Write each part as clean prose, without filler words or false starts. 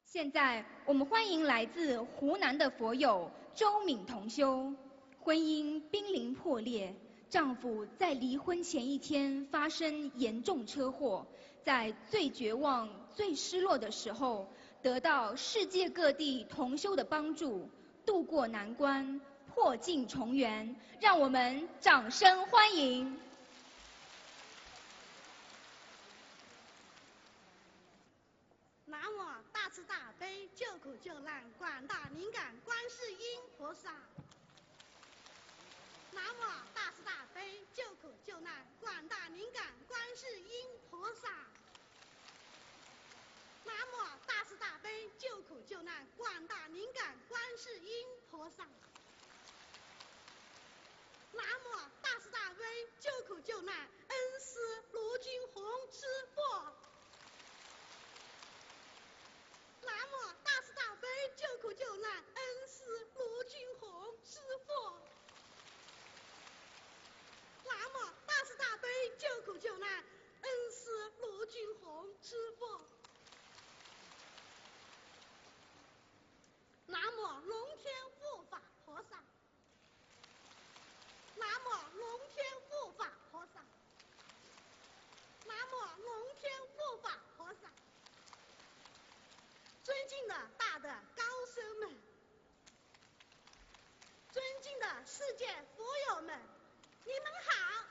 现在我们欢迎来自湖南的佛友周敏同修，婚姻濒临破裂，丈夫在离婚前一天发生严重车祸，在最绝望、最失落的时候，得到世界各地同修的帮助，渡过难关，破镜重圆，让我们掌声欢迎。 南无大慈大悲救苦救难广大灵感观世音菩萨。南无大慈大悲救苦救难广大灵感观世音菩萨。南无大慈大悲救苦救难广大灵感观世音菩萨。南无大慈大悲救苦救难恩师卢军宏师父。南无大慈大悲救苦救难恩师卢军宏师父。南无大慈大悲救苦救难恩师卢军宏师父。南无龙天护法菩萨。南无龙天护法菩萨。南无龙天护法菩萨。尊敬的大的高僧们，尊敬的世界佛友们，你们好！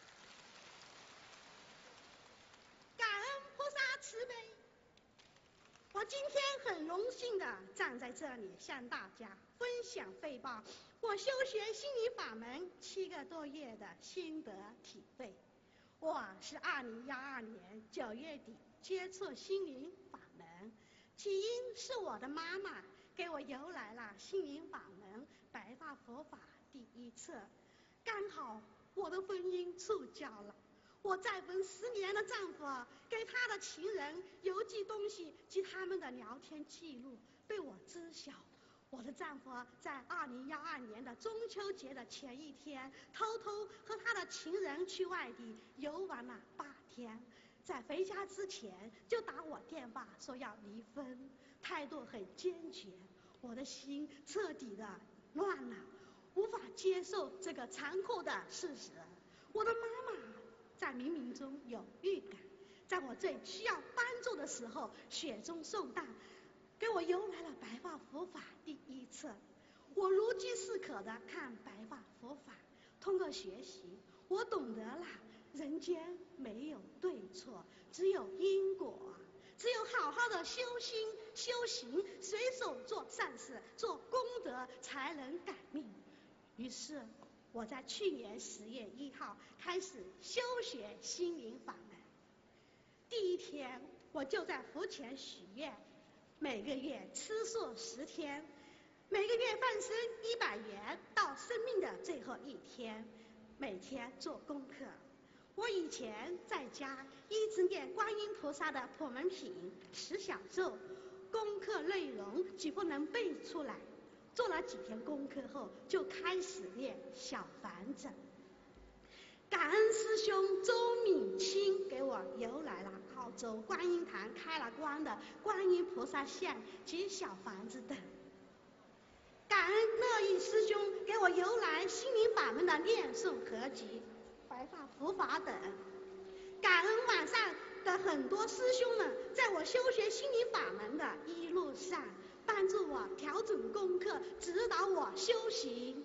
感恩菩萨慈悲，我今天很荣幸的站在这里向大家分享汇报我修学心灵法门7个多月的心得体会。我是2012年9月底接触心灵法门，起因是我的妈妈给我邮来了心灵法门白大佛法第1册，刚好我的婚姻触礁了。我再婚10年的丈夫给他的情人邮寄东西及他们的聊天记录被我知晓。我的丈夫在2012年的中秋节的前一天，偷偷和他的情人去外地游玩了8天，在回家之前就打我电话说要离婚，态度很坚决。我的心彻底的乱了，无法接受这个残酷的事实。我的妈妈在冥冥中有预感，在我最需要帮助的时候雪中送炭，给我邮来了白话佛法第1册。我如饥似渴的看白话佛法，通过学习我懂得了人间没有对错，只有因果，只有好好的修心修行，随手做善事做功德才能改命。于是我在去年10月1号开始修学心灵法门。第1天我就在佛前许愿，每个月吃素10天，每个月放生100元，到生命的最后1天，每天做功课。我以前在家一直念观音菩萨的普门品10小咒，功课内容几乎能背出来。做了几天功课后，就开始念小房子。感恩师兄周敏清给我邮来了澳洲观音堂开了光的观音菩萨像及小房子等。感恩乐意师兄给我邮来心灵法门的念诵合集、白话佛法等。感恩网上的很多师兄们，在我修学心灵法门的一路上，帮助我调整功课，指导我修行。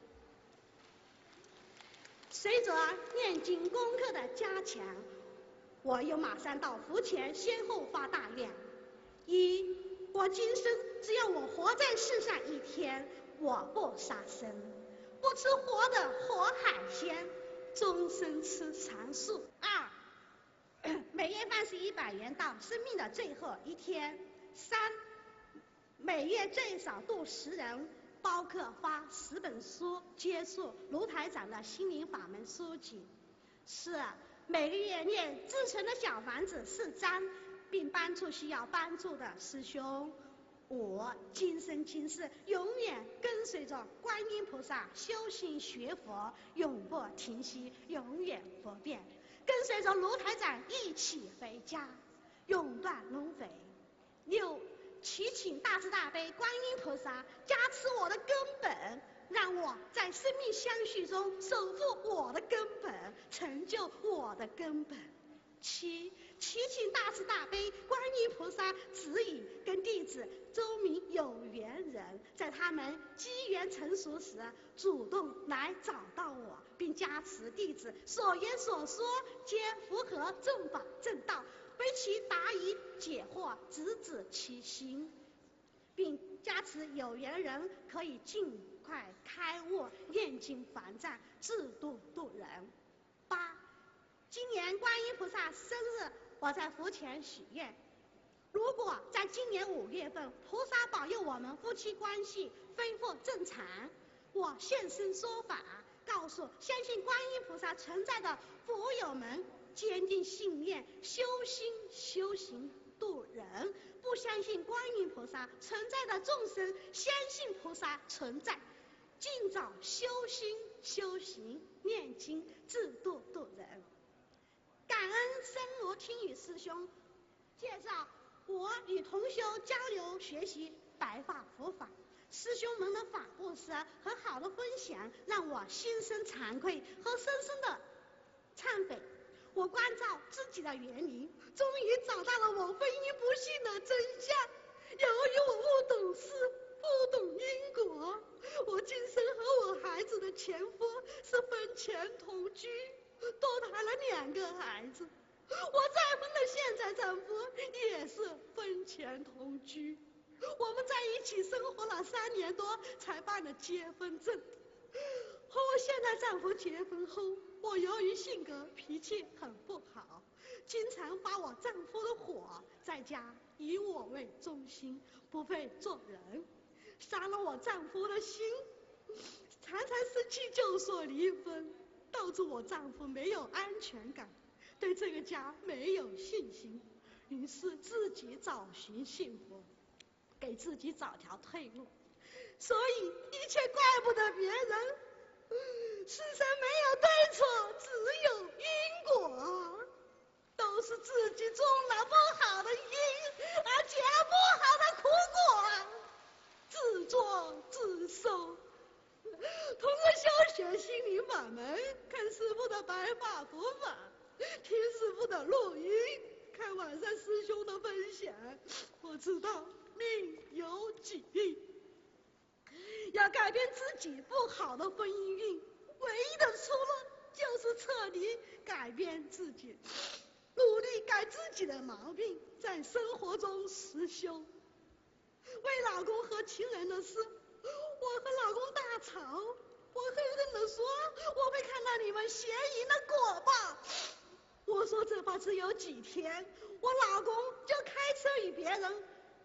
随着念经功课的加强，我又马上到佛前先后发大愿：一，我今生只要我活在世上1天，我不杀生，不吃活的活海鲜，终身吃长素。2，每月放生100元到生命的最后1天。3，每月最少度10人，包括发10本书，接触卢台长的心灵法门书籍。4，每个月念自存的小房子4张，并帮助需要帮助的师兄。5，今生今世永远跟随着观音菩萨修行学佛，永不停息，永远不变，跟随着卢台长一起回家，永断轮回。6， 祈请大慈大悲观音菩萨加持我的根本，让我在生命相续中守护我的根本，成就我的根本。七，祈请大慈大悲观音菩萨指引跟弟子周明有缘人，在他们机缘成熟时，主动来找到我，并加持弟子所言所说皆符合正法正道，为其答疑解惑，直指其心，并加持有缘人可以尽快开悟，念经还债，自度度人。八，今年观音菩萨生日，我在佛前许愿，如果在今年5月份，菩萨保佑我们夫妻关系恢复正常，我现身说法，告诉相信观音菩萨存在的佛友们，坚定信念，修心修行度人；不相信观音菩萨存在的众生，相信菩萨存在，尽早修心修行，念经自度度人。感恩森罗听雨师兄介绍我与同修交流学习白话佛法，师兄们的法布施和好的分享，让我心生惭愧和深深的忏悔。我关照自己的原因，终于找到了我婚姻不幸的真相。由于我不懂事，不懂因果，我今生和我孩子的前夫是婚前同居，多胎了2个孩子。我再婚的现在丈夫也是婚前同居，我们在一起生活了3年多才办了结婚证。和我现在丈夫结婚后，我由于性格脾气很不好，经常发我丈夫的火，在家以我为中心，不会做人，伤了我丈夫的心，常常生气就说离婚，导致我丈夫没有安全感，对这个家没有信心，于是自己找寻幸福，给自己找条退路。所以一切怪不得别人，世上没有对错，只有因果，都是自己种了不好的因，而结了不好的苦果，自作自受。通过修学心灵法门，看师父的白话佛法，听师父的录音，看网上师兄的分享，我知道命由己定，要改变自己不好的婚姻运，唯一的出路就是彻底改变自己，努力改自己的毛病，在生活中实修。为老公和情人的事，我和老公大吵，我狠狠地说我会看到你们邪淫的果报。我说这怕只有几天，我老公就开车与别人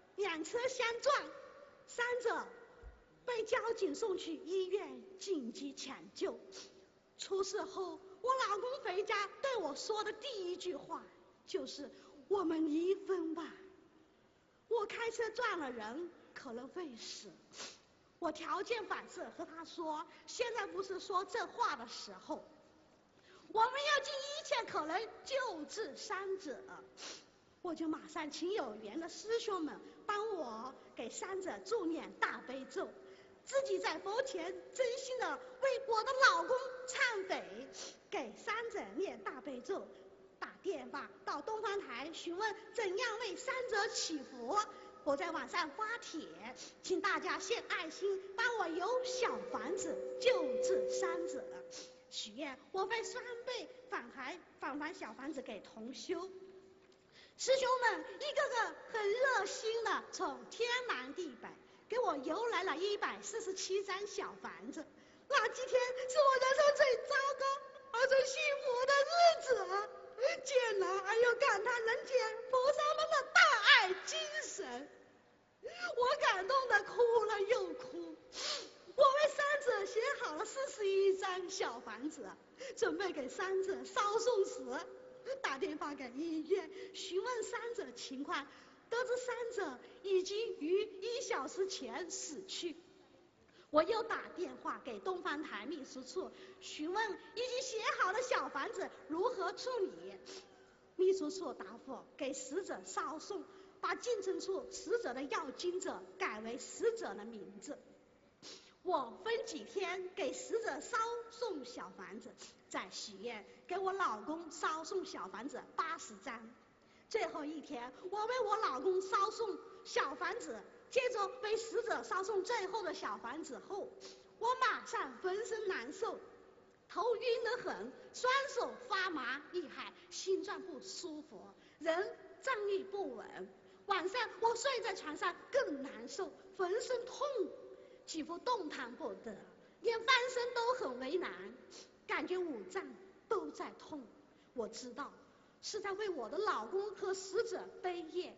2车相撞，3者被交警送去医院紧急抢救。出事后，我老公回家对我说的第一句话就是我们离婚吧。我开车撞了人，可能会死。我条件反射和他说，现在不是说这话的时候，我们要尽一切可能救治伤者。我就马上请有缘的师兄们帮我给伤者助念大悲咒，自己在佛前真心的为我的老公忏悔，给伤者念大悲咒，打电话到东方台询问怎样为伤者祈福。我在网上发帖，请大家献爱心，帮我有小房子救治伤者，许愿我会双倍返还小房子给同修。师兄们一个个很热心的从天南地北给我邮来了147张小房子，那几天是我人生最糟糕而最幸福的日子，见了还有感叹人间菩萨们的大爱精神，我感动的哭了又哭。我为伤者写好了41张小房子，准备给伤者烧送时，打电话给医院询问伤者情况，得知伤者已经于1小时前死去。我又打电话给东方台秘书处询问已经写好的小房子如何处理，秘书处答复给死者烧送， 把进城处死者的要经者改为死者的名字。我分几天给死者烧送小房子，在喜宴给我老公烧送小房子80张。最后一天，我为我老公烧送小房子，接着为死者烧送最后的小房子后，我马上浑身难受，头晕得很，双手发麻厉害，心脏不舒服，人站立不稳。晚上我睡在床上更难受，浑身痛，几乎动弹不得，连翻身都很为难，感觉五脏都在痛。我知道是在为我的老公和死者悲咽。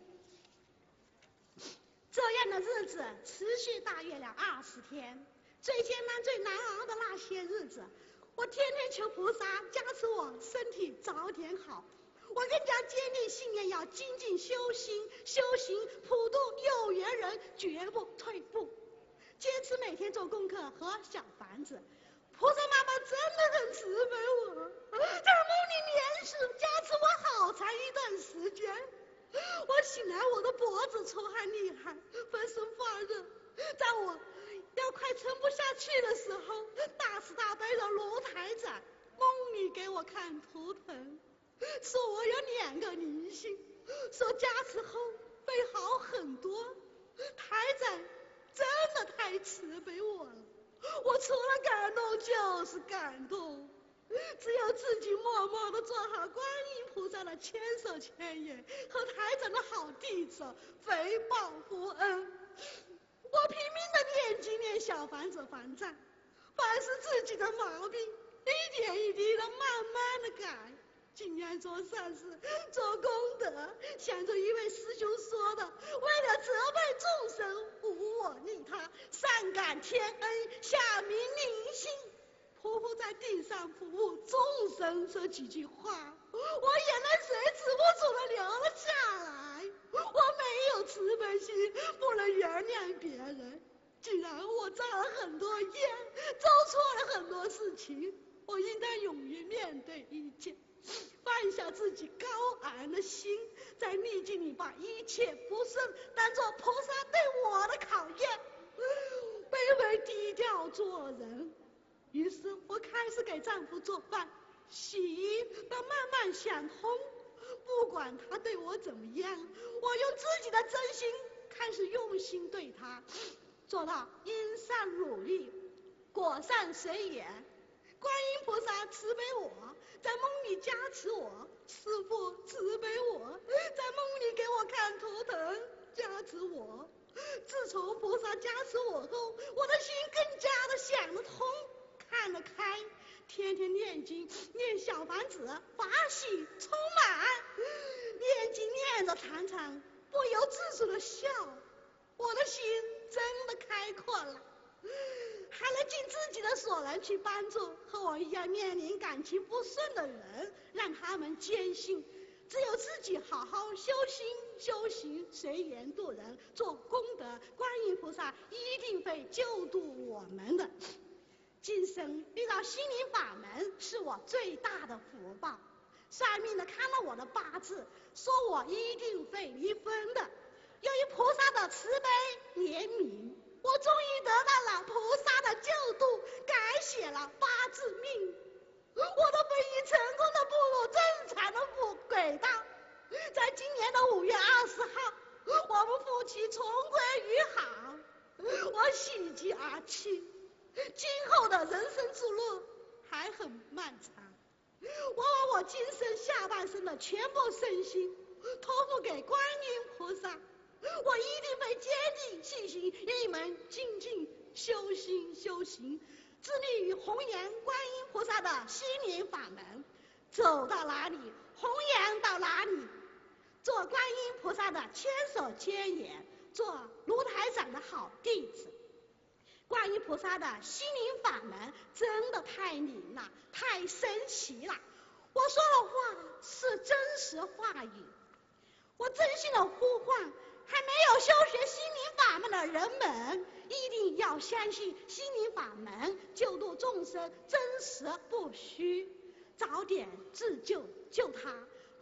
这样的日子持续大约了20天，最艰难最难熬的那些日子，我天天求菩萨加持我身体早点好。我更加坚定信念，要精进修行，普度有缘人，绝不退步。坚持每天做功课和小房子，菩萨妈妈真的很慈悲我，在梦里连续加持我好长一段时间。我醒来，我的脖子出汗厉害，浑身发热，在我要快撑不下去的时候，大慈大悲的卢台长梦里给我看图腾，说我有2个灵性，说加持后会好很多。台长真的太慈悲我了，我除了感动就是感动，只有自己默默地做好观音菩萨的千手千眼和台长的好弟子，回报佛恩。我拼命地念经念小房子还债，凡是自己的毛病一点一滴的慢慢地改，尽量做善事做功德，想着一位师兄说的，为了责备众生无我利他，上感天恩下明灵性，匍匐在地上服务众生，这几句话我眼泪水止不住的流了下来。我没有慈悲心，不能原谅别人，既然我造了很多业，做错了很多事情，我应当勇于面对一切，放下自己高昂的心，在逆境里把一切不顺当作菩萨对我的考验，卑微低调做人。于是我开始给丈夫做饭洗衣，到慢慢想通，不管他对我怎么样，我用自己的真心开始用心对他，做到因善努力，果善随缘。观音菩萨慈悲我，在梦里加持我，师父慈悲我，在梦里给我看图腾加持我。自从菩萨加持我后，我的心更加的想得通，看得开，天天念经念小房子，法喜充满，念经念着常常不由自主的笑，我的心真的开阔了，还能尽自己的所能去帮助和我一样面临感情不顺的人，让他们坚信只有自己好好修行随缘度人，做功德，观音菩萨一定会救度我们的。今生遇到心灵法门是我最大的福报，算命的看了我的八字，说我一定会离婚的。由于菩萨的慈悲怜悯，我终于得到了菩萨的救度，改写了八字命。我的婚姻成功的步入正常的轨道。在今年的5月20号，我们夫妻重归于好，我喜极而泣。今后的人生之路还很漫长，我把我今生下半生的全部身心托付给观音菩萨，我一定会坚定信心，一门精进修行，致力于弘扬观音菩萨的心灵法门，走到哪里弘扬到哪里，做观音菩萨的千手千眼，做卢台长的好弟子。观音菩萨的心灵法门真的太灵了，太神奇了，我说的话是真实话语。我真心的呼唤还没有修学心灵法门的人们，一定要相信心灵法门救度众生真实不虚，早点自救救他，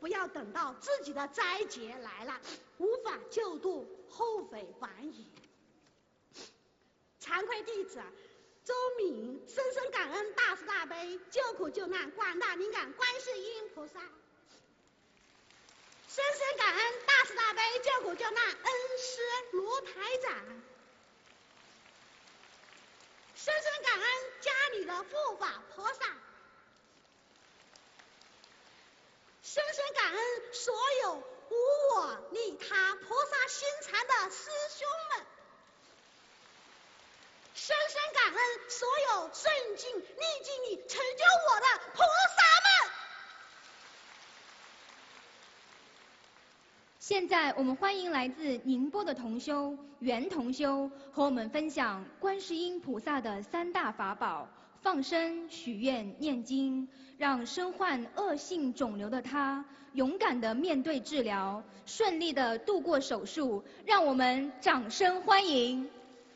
不要等到自己的灾劫来了，无法救度，后悔晚矣。惭愧弟子周敏深深感恩大慈大悲救苦救难广大灵感观世音菩萨，深深感恩大慈大悲救苦救难恩师卢台长，深深感恩家里的护法菩萨，深深感恩所有无我利他菩萨心禅的师兄们，深深感恩所有顺境逆境里成就我的菩萨们。 现在我们欢迎来自宁波的同修袁同修和我们分享观世音菩萨的三大法宝：放生、许愿、念经，让身患恶性肿瘤的他勇敢地面对治疗，顺利地度过手术。让我们掌声欢迎！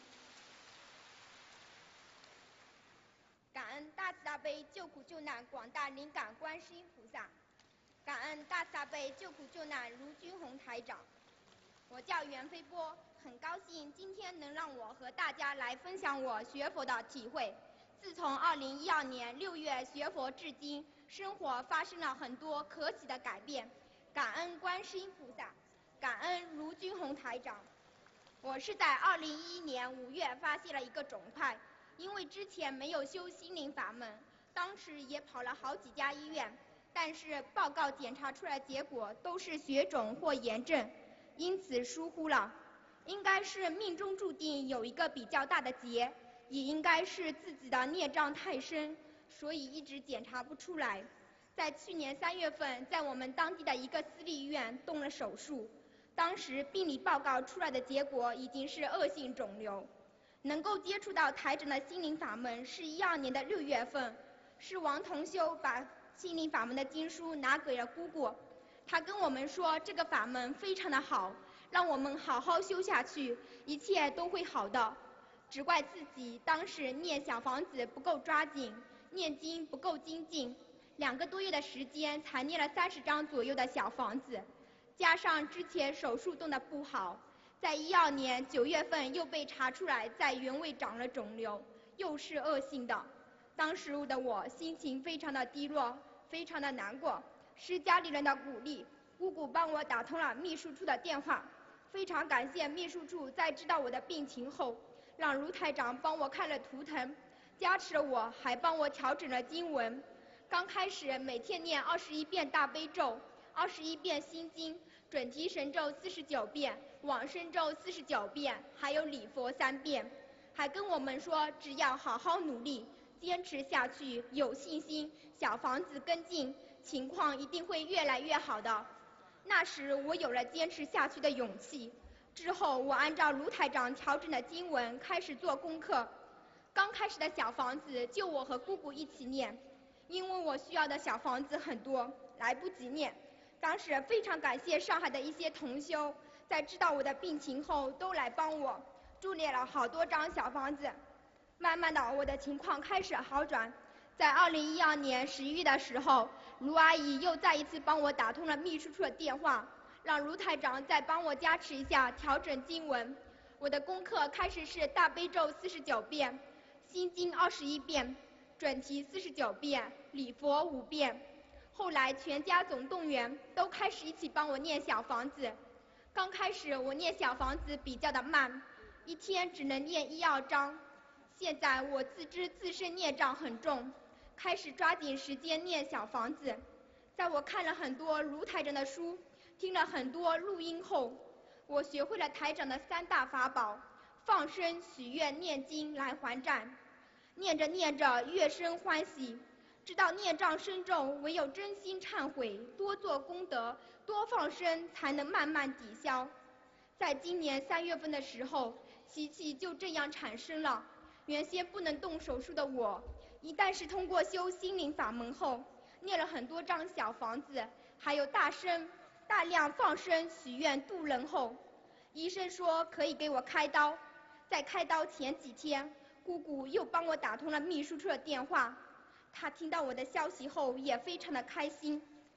感恩大慈大悲救苦救难广大灵感观世音菩萨，感恩大慈大悲救苦救难卢军宏台长。我叫袁飞波，很高兴今天能让我和大家来分享我学佛的体会。自从2012年6月学佛至今，生活发生了很多可喜的改变，感恩观世音菩萨，感恩卢军宏台长。我是在2011年5月发现了一个肿块，因为之前没有修心灵法门，当时也跑了好几家医院，但是报告检查出来结果都是血肿或炎症，因此疏忽了。应该是命中注定有一个比较大的结，也应该是自己的孽障太深，所以一直检查不出来。在去年3月份，在我们当地的一个私立医院动了手术，当时病理报告出来的结果已经是恶性肿瘤。能够接触到台长的心灵法门是12年的6月份，是王同修把心灵法门的经书拿给了姑姑，他跟我们说这个法门非常的好，让我们好好修下去，一切都会好的。只怪自己当时念小房子不够抓紧，念经不够精进，2个多月的时间才念了30张左右的小房子，加上之前手术动得不好，在12年9月份又被查出来在原位长了肿瘤，又是恶性的。当时的我心情非常的低落，非常的难过，是家里人的鼓励，姑姑帮我打通了秘书处的电话，非常感谢秘书处在知道我的病情后，让卢台长帮我看了图腾，加持了我，还帮我调整了经文。刚开始每天念21遍大悲咒，21遍心经，准提神咒49遍，往生咒49遍，还有礼佛3遍，还跟我们说只要好好努力，坚持下去，有信心，小房子跟进，情况一定会越来越好的。那时我有了坚持下去的勇气。之后我按照卢台长调整的经文开始做功课。刚开始的小房子就我和姑姑一起念，因为我需要的小房子很多，来不及念。当时非常感谢上海的一些同修，在知道我的病情后都来帮我，助念了好多张小房子。慢慢的我的情况开始好转，在2012年11月的时候，卢阿姨又再一次帮我打通了秘书处的电话，让卢台长再帮我加持一下调整经文。我的功课开始是大悲咒49遍，心经21遍，准提49遍，礼佛5遍。后来全家总动员，都开始一起帮我念小房子。刚开始我念小房子比较的慢，一天只能念1、2章。现在我自知自身孽障很重，开始抓紧时间念小房子。在我看了很多卢台长的书，听了很多录音后，我学会了台长的3大法宝：放生、许愿、念经来还债。念着念着越生欢喜，知道孽障深重，唯有真心忏悔，多做功德，多放生，才能慢慢抵消。在今年3月份的时候，奇迹就这样产生了。原先不能动手术的我，一旦是通过修心灵法门后，念了很多张小房子，还有大量放生许愿度人后，医生说可以给我开刀。在开刀前几天，姑姑又帮我打通了秘书处的电话，她听到我的消息后也非常的开心。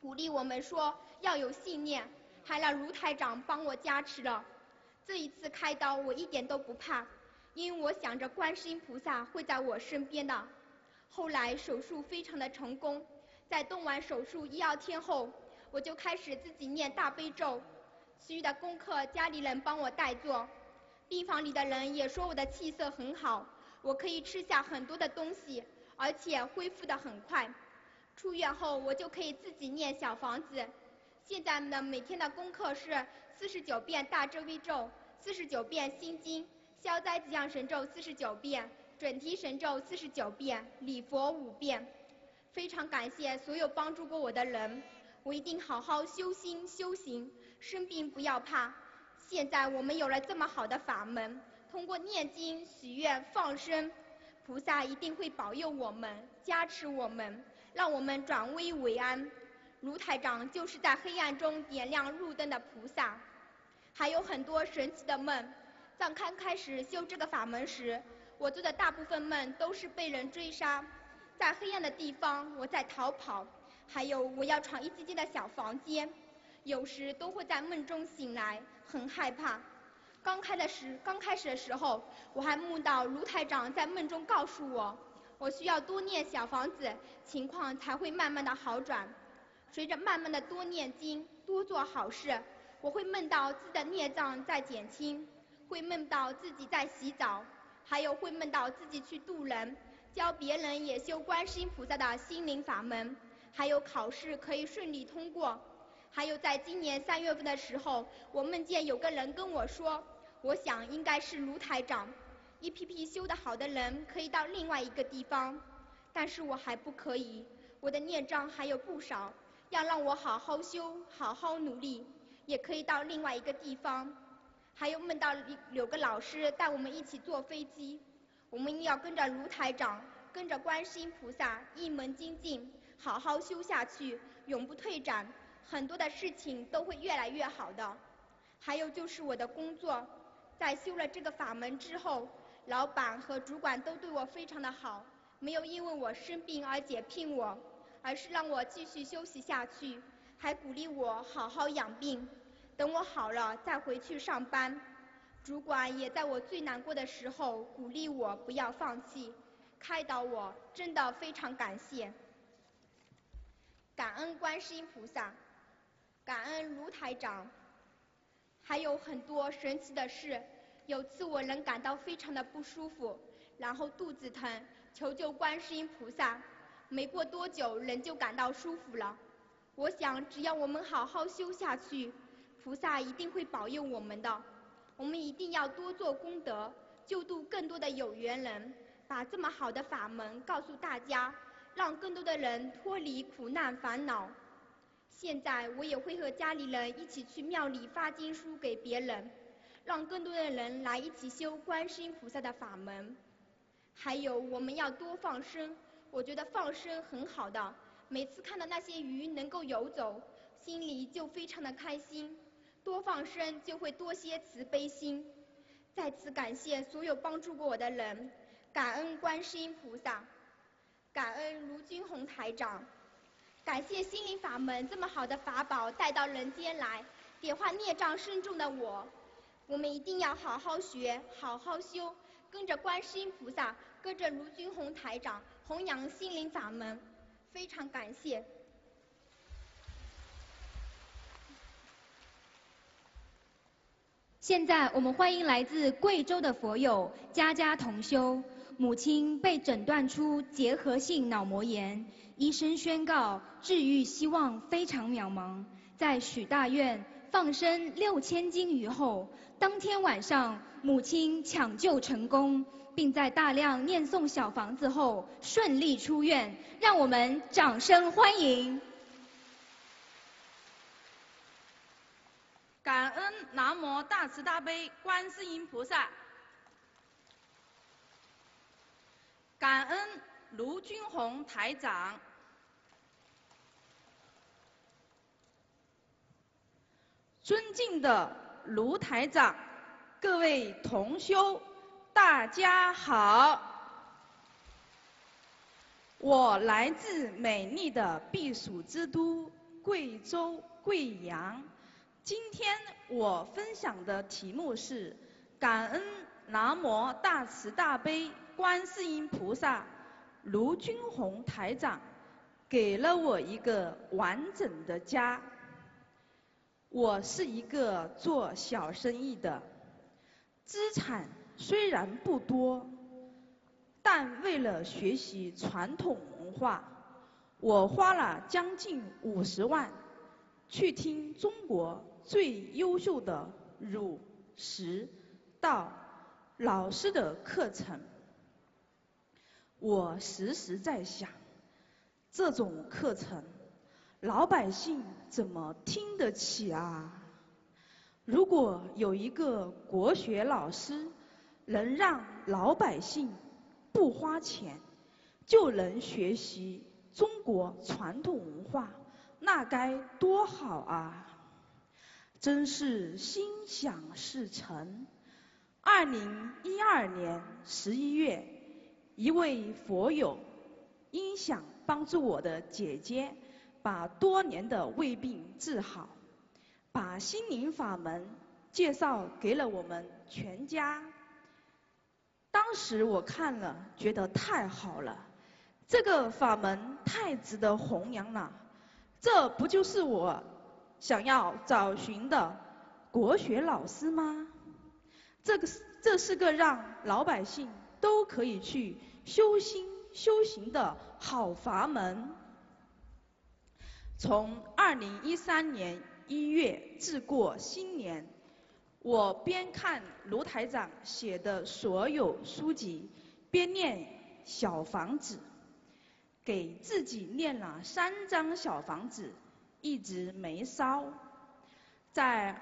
鼓励我们说要有信念，还让卢台长帮我加持了。这一次开刀我一点都不怕，因为我想着观世音菩萨会在我身边的。后来手术非常的成功，在动完手术1、2天后，我就开始自己念大悲咒，其余的功课家里人帮我代做。病房里的人也说我的气色很好，我可以吃下很多的东西，而且恢复得很快。出院后我就可以自己念小房子，现在呢每天的功课是49遍大遮微咒，49遍心经，消灾吉祥神咒49遍，准提神咒49遍，礼佛5遍。非常感谢所有帮助过我的人，我一定好好修心修行，生病不要怕。现在我们有了这么好的法门，通过念经许愿放生，菩萨一定会保佑我们，加持我们，让我们转危为安。卢台长就是在黑暗中点亮路灯的菩萨。还有很多神奇的梦，在刚开始修这个法门时，我做的大部分梦都是被人追杀，在黑暗的地方我在逃跑，还有我要闯一间间的小房间，有时都会在梦中醒来，很害怕。刚开始的时候，我还梦到卢台长在梦中告诉我，我需要多念小房子，情况才会慢慢的好转。随着慢慢的多念经，多做好事，我会梦到自己的孽障在减轻，会梦到自己在洗澡，还有会梦到自己去渡人，教别人也修观世音菩萨的心灵法门，还有考试可以顺利通过。还有在今年3月份的时候，我梦见有个人跟我说，我想应该是卢台长，一批批修得好的人可以到另外一个地方，但是我还不可以，我的孽障还有不少，要让我好好修，好好努力，也可以到另外一个地方。还有梦到有个老师带我们一起坐飞机，我们要跟着卢台长，跟着观世音菩萨一门精进，好好修下去，永不退转，很多的事情都会越来越好的。还有就是我的工作，在修了这个法门之后，老板和主管都对我非常的好，没有因为我生病而解聘我，而是让我继续休息下去，还鼓励我好好养病，等我好了再回去上班。主管也在我最难过的时候鼓励我不要放弃，开导我，真的非常感谢。感恩观世音菩萨，感恩卢台长。还有很多神奇的事，有次我人感到非常的不舒服，然后肚子疼，求救观世音菩萨，没过多久人就感到舒服了。我想只要我们好好修下去，菩萨一定会保佑我们的。我们一定要多做功德，救度更多的有缘人，把这么好的法门告诉大家，让更多的人脱离苦难烦恼。现在我也会和家里人一起去庙里发经书给别人，让更多的人来一起修观世音菩萨的法门。还有我们要多放生，我觉得放生很好的，每次看到那些鱼能够游走，心里就非常的开心，多放生就会多些慈悲心。再次感谢所有帮助过我的人，感恩观世音菩萨，感恩卢军宏台长，感谢心灵法门这么好的法宝带到人间来，点化孽障深重的我。我们一定要好好学，好好修，跟着观世音菩萨，跟着卢军宏台长弘扬心灵法门，非常感谢。 现在我们欢迎来自贵州的佛友家家同修，母亲被诊断出结核性脑膜炎，医生宣告治愈希望非常渺茫。在许大愿放生6000斤鱼后，当天晚上母亲抢救成功，并在大量念诵小房子后顺利出院，让我们掌声欢迎。 感恩南无大慈大悲观世音菩萨，感恩卢军宏台长，尊敬的卢台长，各位同修，大家好，我来自美丽的避暑之都贵州、贵阳。今天我分享的题目是感恩南无大慈大悲观世音菩萨卢军宏台长给了我一个完整的家。我是一个做小生意的，资产虽然不多，但为了学习传统文化，我花了将近50万去听中国最优秀的儒、释、道老师的课程。我时时在想，这种课程老百姓怎么听得起啊？如果有一个国学老师能让老百姓不花钱就能学习中国传统文化，那该多好啊！真是心想事成。2012年11月，一位佛友因想帮助我的姐姐把多年的胃病治好，把心灵法门介绍给了我们全家。当时我看了，觉得太好了，这个法门太值得弘扬了，这不就是我想要找寻的国学老师吗？这是个让老百姓都可以去修心修行的好法门。从2013年1月至过新年，我边看卢台长写的所有书籍，边念小房子，给自己念了3张小房子，一直没烧。在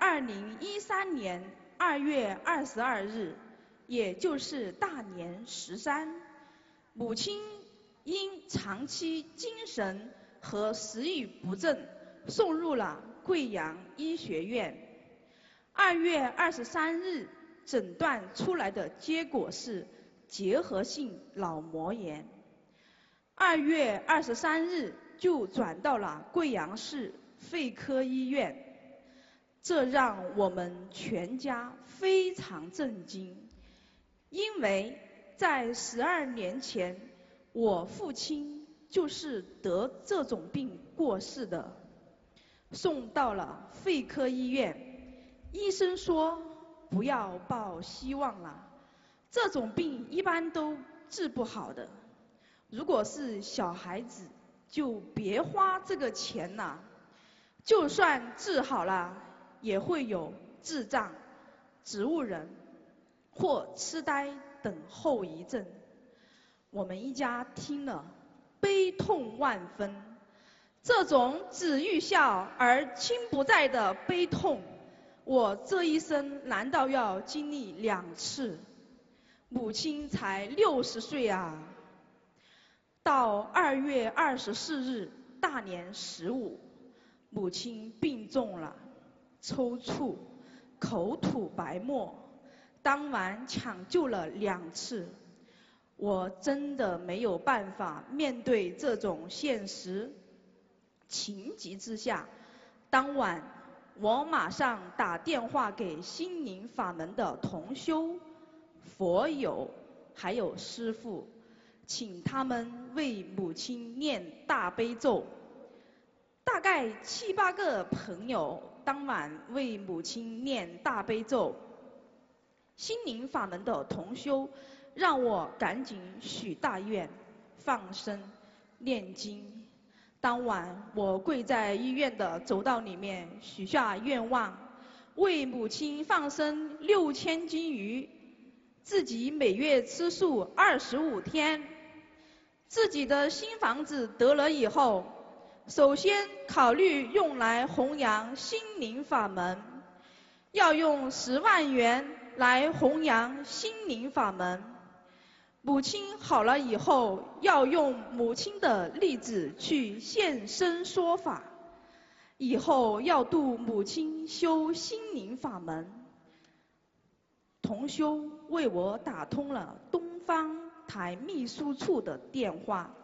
2013年2月22日，也就是大年13，母亲因长期精神和食欲不振，送入了贵阳医学院。2月23日诊断出来的结果是结核性脑膜炎。2月23日就转到了贵阳市肺科医院，这让我们全家非常震惊，因为在12年前，我父亲就是得这种病过世的。送到了肺科医院，医生说不要抱希望了，这种病一般都治不好的，如果是小孩子就别花这个钱了，就算治好了也会有智障、植物人或痴呆等后遗症。我们一家听了悲痛万分，这种子欲孝而亲不在的悲痛，我这一生难道要经历2次？母亲才60岁啊！到2月24日大年15，母亲病重了，抽搐、口吐白沫，当晚抢救了2次。我真的没有办法面对这种现实，情急之下，当晚我马上打电话给心灵法门的同修、佛友还有师父，请他们为母亲念大悲咒。大概7、8个朋友当晚为母亲念大悲咒。心灵法门的同修让我赶紧许大愿、放生、念经。当晚我跪在医院的走道里面许下愿望，为母亲放生6000斤鱼，自己每月吃素25天。自己的新房子得了以后，首先考虑用来弘扬心灵法门，要用10万元来弘扬心灵法门。母亲好了以后，要用母亲的例子去现身说法，以后要度母亲修心灵法门。同修为我打通了东方台秘书处的电话，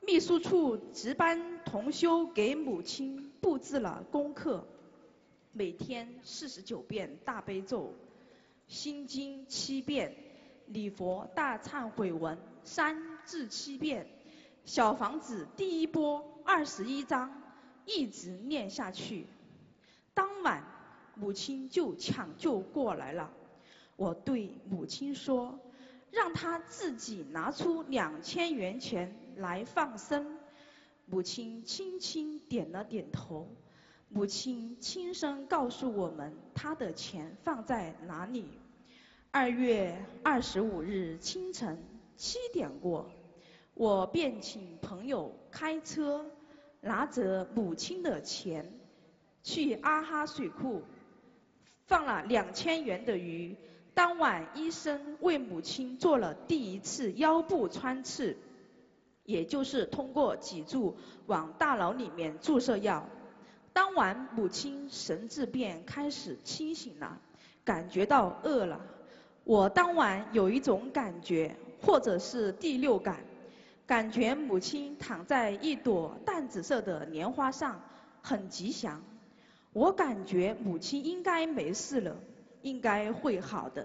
秘书处值班同修给母亲布置了功课，每天49遍大悲咒，心经7遍，礼佛大忏悔文3至7遍，小房子第一波21章，一直念下去。当晚母亲就抢救过来了，我对母亲说，让她自己拿出2000元钱来放生。母亲轻轻点了点头。母亲轻声告诉我们她的钱放在哪里。2月25日清晨7点过，我便请朋友开车，拿着母亲的钱去阿哈水库放了2000元的鱼。当晚医生为母亲做了第1次腰部穿刺，也就是通过脊柱往大脑里面注射药。当晚母亲神志便开始清醒了，感觉到饿了。我当晚有一种感觉，或者是第6感，感觉母亲躺在一朵淡紫色的莲花上，很吉祥。我感觉母亲应该没事了，应该会好的。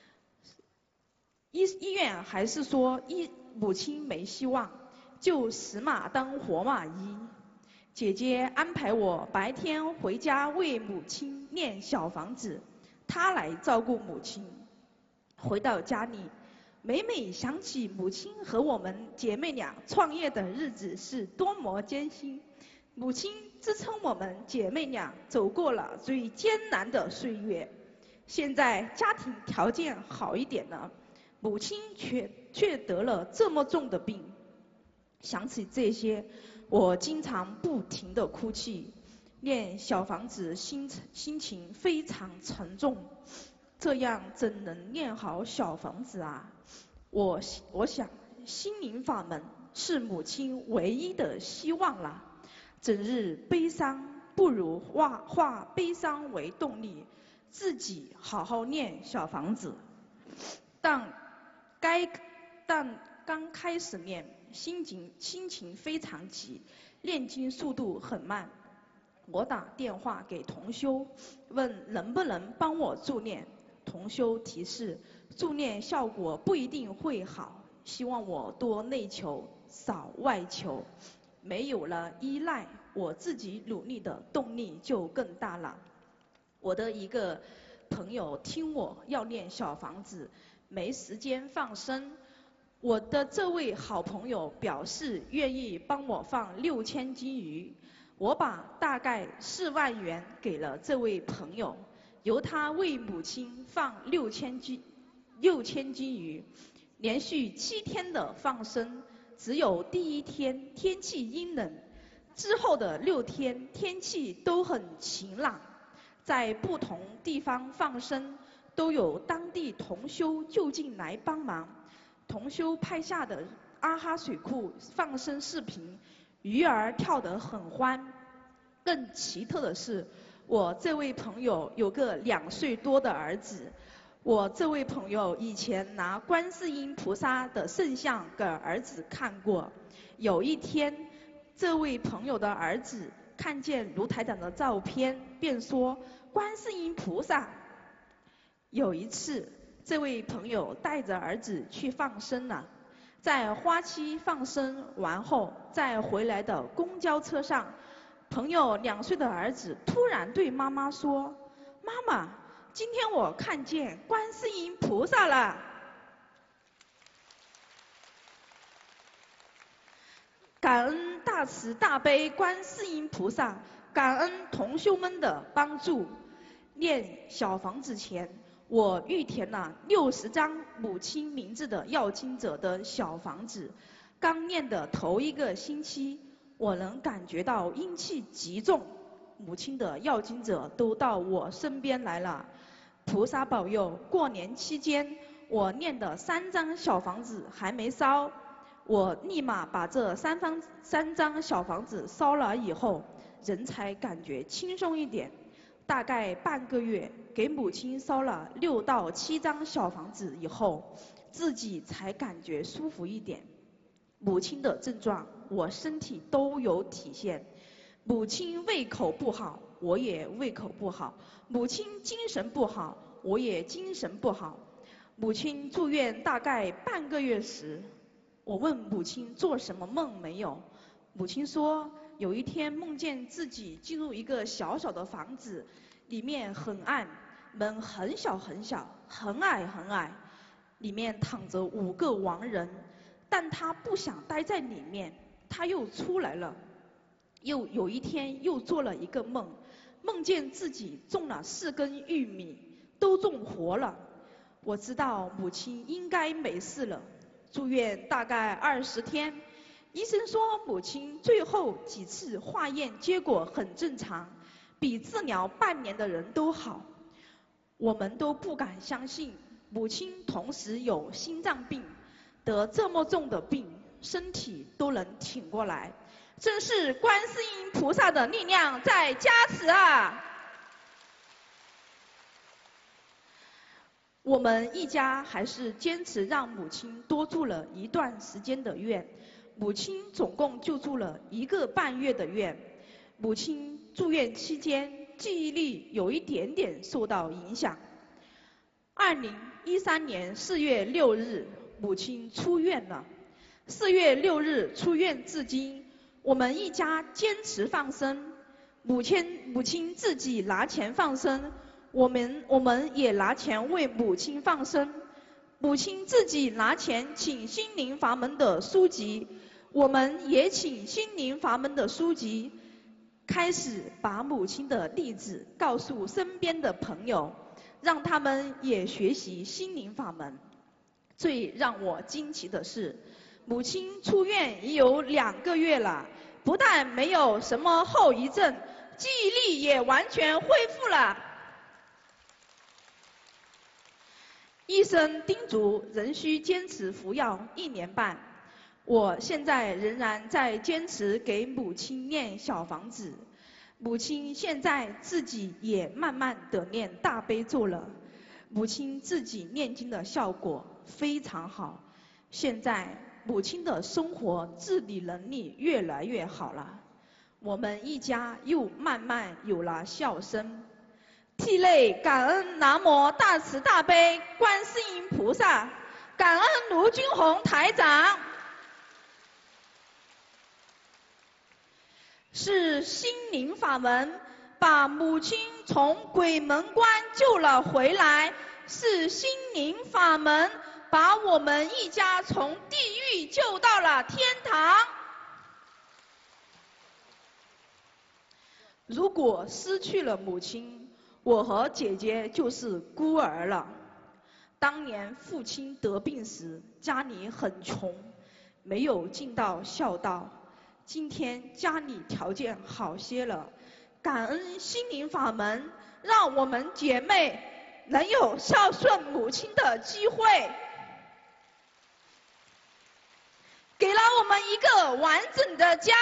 医院还是说母亲没希望，就死马当活马医。姐姐安排我白天回家为母亲念小房子，她来照顾母亲。回到家里，每每想起母亲和我们姐妹俩创业的日子是多么艰辛，母亲支撑我们姐妹俩走过了最艰难的岁月。现在家庭条件好一点了，母亲却得了这么重的病。想起这些，我经常不停地哭泣，念小房子心情非常沉重，这样怎能念好小房子啊？我想心灵法门是母亲唯一的希望了。整日悲伤，不如化悲伤为动力，自己好好念小房子。但刚开始念，心情非常急，念经速度很慢。我打电话给同修，问能不能帮我助念。同修提示，助念效果不一定会好，希望我多内求，少外求。没有了依赖，我自己努力的动力就更大了。我的一个朋友听我要念小房子，没时间放生。我的这位好朋友表示愿意帮我放6000斤鱼，我把大概4万元给了这位朋友，由他为母亲放6000斤鱼。连续7天的放生，只有第1天天气阴冷，之后的6天天气都很晴朗。在不同地方放生，都有当地同修就近来帮忙。同修拍下的阿哈水库放生视频，鱼儿跳得很欢。更奇特的是，我这位朋友有个2岁多的儿子。我这位朋友以前拿观世音菩萨的圣像给儿子看过。有一天，这位朋友的儿子看见卢台长的照片，便说观世音菩萨。有一次，这位朋友带着儿子去放生了，在花期放生完后，在回来的公交车上，朋友2岁的儿子突然对妈妈说：“妈妈，今天我看见观世音菩萨了。”感恩大慈大悲观世音菩萨，感恩同修们的帮助。念小房子前，我预填了60张母亲名字的要经者的小房子。刚念的头1个星期，我能感觉到阴气极重，母亲的要经者都到我身边来了。菩萨保佑，过年期间我念的3张小房子还没烧，我立马把这3张小房子烧了以后，人才感觉轻松一点。大概半个月，给母亲烧了6到7张小房子以后，自己才感觉舒服一点。 母亲的症状，我身体都有体现。母亲胃口不好，我也胃口不好；母亲精神不好，我也精神不好。母亲住院大概半个月时，我问母亲做什么梦没有？母亲说，有一天梦见自己进入一个小小的房子，里面很暗，门很小很小，很矮很矮，里面躺着5个亡人，但他不想待在里面，他又出来了。又有一天又做了一个梦，梦见自己种了4根玉米，都种活了。我知道母亲应该没事了。住院大概20天，医生说母亲最后几次化验结果很正常，比治疗半年的人都好。我们都不敢相信，母亲同时有心脏病，得这么重的病，身体都能挺过来。真是观世音菩萨的力量在加持啊！我们一家还是坚持让母亲多住了一段时间的院，母亲总共就住了1个半月的院。母亲住院期间，记忆力有一点点受到影响。2013年4月6日，母亲出院了。4月6日出院至今，我们一家坚持放生，母亲自己拿钱放生，我们也拿钱为母亲放生。母亲自己拿钱请心灵法门的书籍，我们也请心灵法门的书籍，开始把母亲的例子告诉身边的朋友，让他们也学习心灵法门。最让我惊奇的是，母亲出院已有2个月了，不但没有什么后遗症，记忆力也完全恢复了。医生叮嘱仍需坚持服药1年半，我现在仍然在坚持给母亲念小房子。母亲现在自己也慢慢的念大悲咒了，母亲自己念经的效果非常好。现在母亲的生活自理能力越来越好了，我们一家又慢慢有了笑声。涕泪感恩南无大慈大悲观世音菩萨，感恩卢军宏台长。是心灵法门把母亲从鬼门关救了回来，是心灵法门把我们一家从地狱救到了天堂。如果失去了母亲，我和姐姐就是孤儿了。当年父亲得病时，家里很穷，没有尽到孝道。今天家里条件好些了，感恩心灵法门，让我们姐妹能有孝顺母亲的机会，给了我们一个完整的家。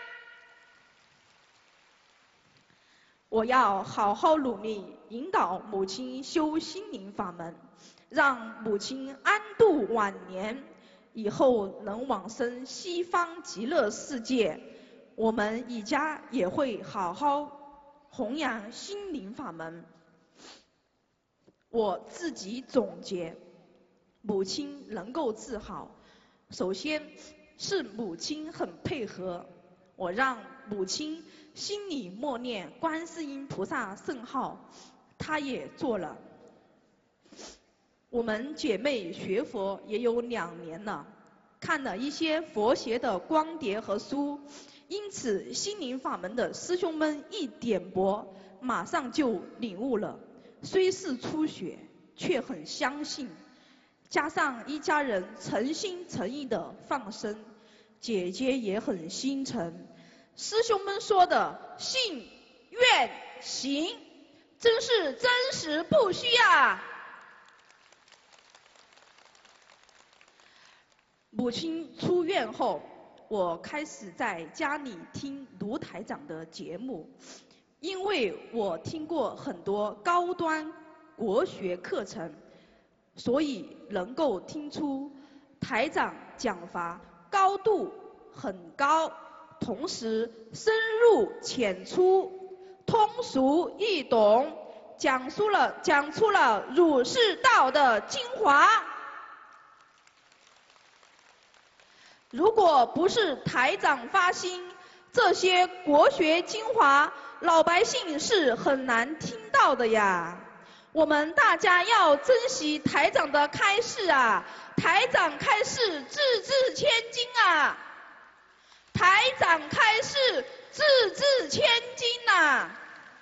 我要好好努力，引导母亲修心灵法门，让母亲安度晚年，以后能往生西方极乐世界。我们一家也会好好弘扬心灵法门。我自己总结，母亲能够治好，首先是母亲很配合，我让母亲心里默念观世音菩萨圣号，她也做了。我们姐妹学佛也有2年了，看了一些佛学的光碟和书，因此心灵法门的师兄们一点拨，马上就领悟了。虽是初学，却很相信，加上一家人诚心诚意的放生，姐姐也很心诚。师兄们说的信愿行，真是真实不虚啊！母亲出院后，我开始在家里听卢台长的节目，因为我听过很多高端国学课程，所以能够听出台长讲法高度很高，同时深入浅出，通俗易懂，讲出了儒释道的精华。如果不是台长发心，这些国学精华老百姓是很难听到的呀。我们大家要珍惜台长的开示啊，台长开示字字千金啊，台长开示字字千金啊。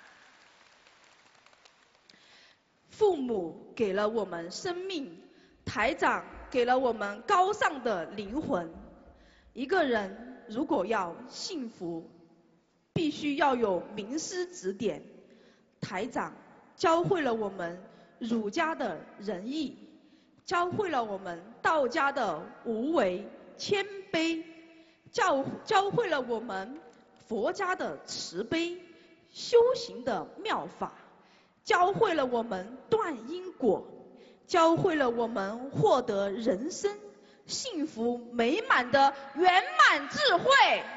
父母给了我们生命，台长给了我们高尚的灵魂。一个人如果要幸福，必须要有名师指点。台长教会了我们儒家的仁义，教会了我们道家的无为谦卑，教会了我们佛家的慈悲修行的妙法，教会了我们断因果，教会了我们获得人生幸福美满的圆满智慧。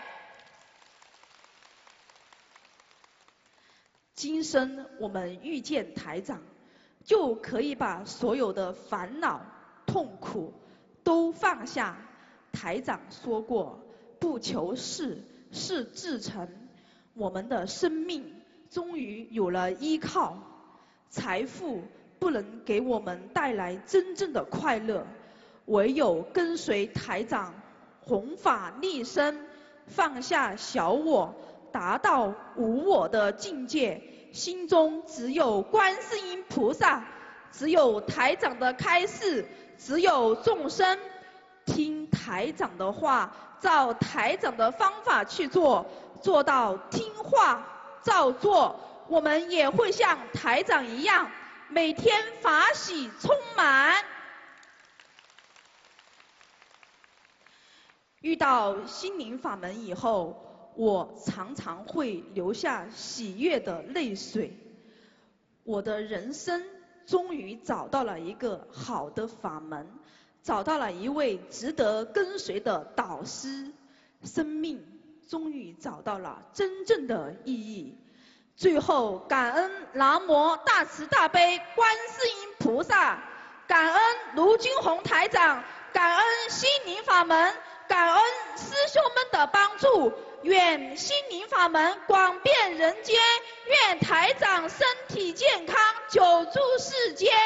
今生我们遇见台长，就可以把所有的烦恼痛苦都放下。台长说过，不求事，事自成。我们的生命终于有了依靠。财富不能给我们带来真正的快乐，唯有跟随台长弘法利生，放下小我，达到无我的境界，心中只有观世音菩萨，只有台长的开示，只有众生。听台长的话，照台长的方法去做，做到听话照做，我们也会像台长一样，每天法喜充满。遇到心灵法门以后，我常常会流下喜悦的泪水。我的人生终于找到了一个好的法门，找到了一位值得跟随的导师，生命终于找到了真正的意义。最后感恩南无大慈大悲观世音菩萨，感恩卢军宏台长，感恩心灵法门，感恩师兄们的帮助，愿心灵法门广遍人间，愿台长身体健康，久住世间。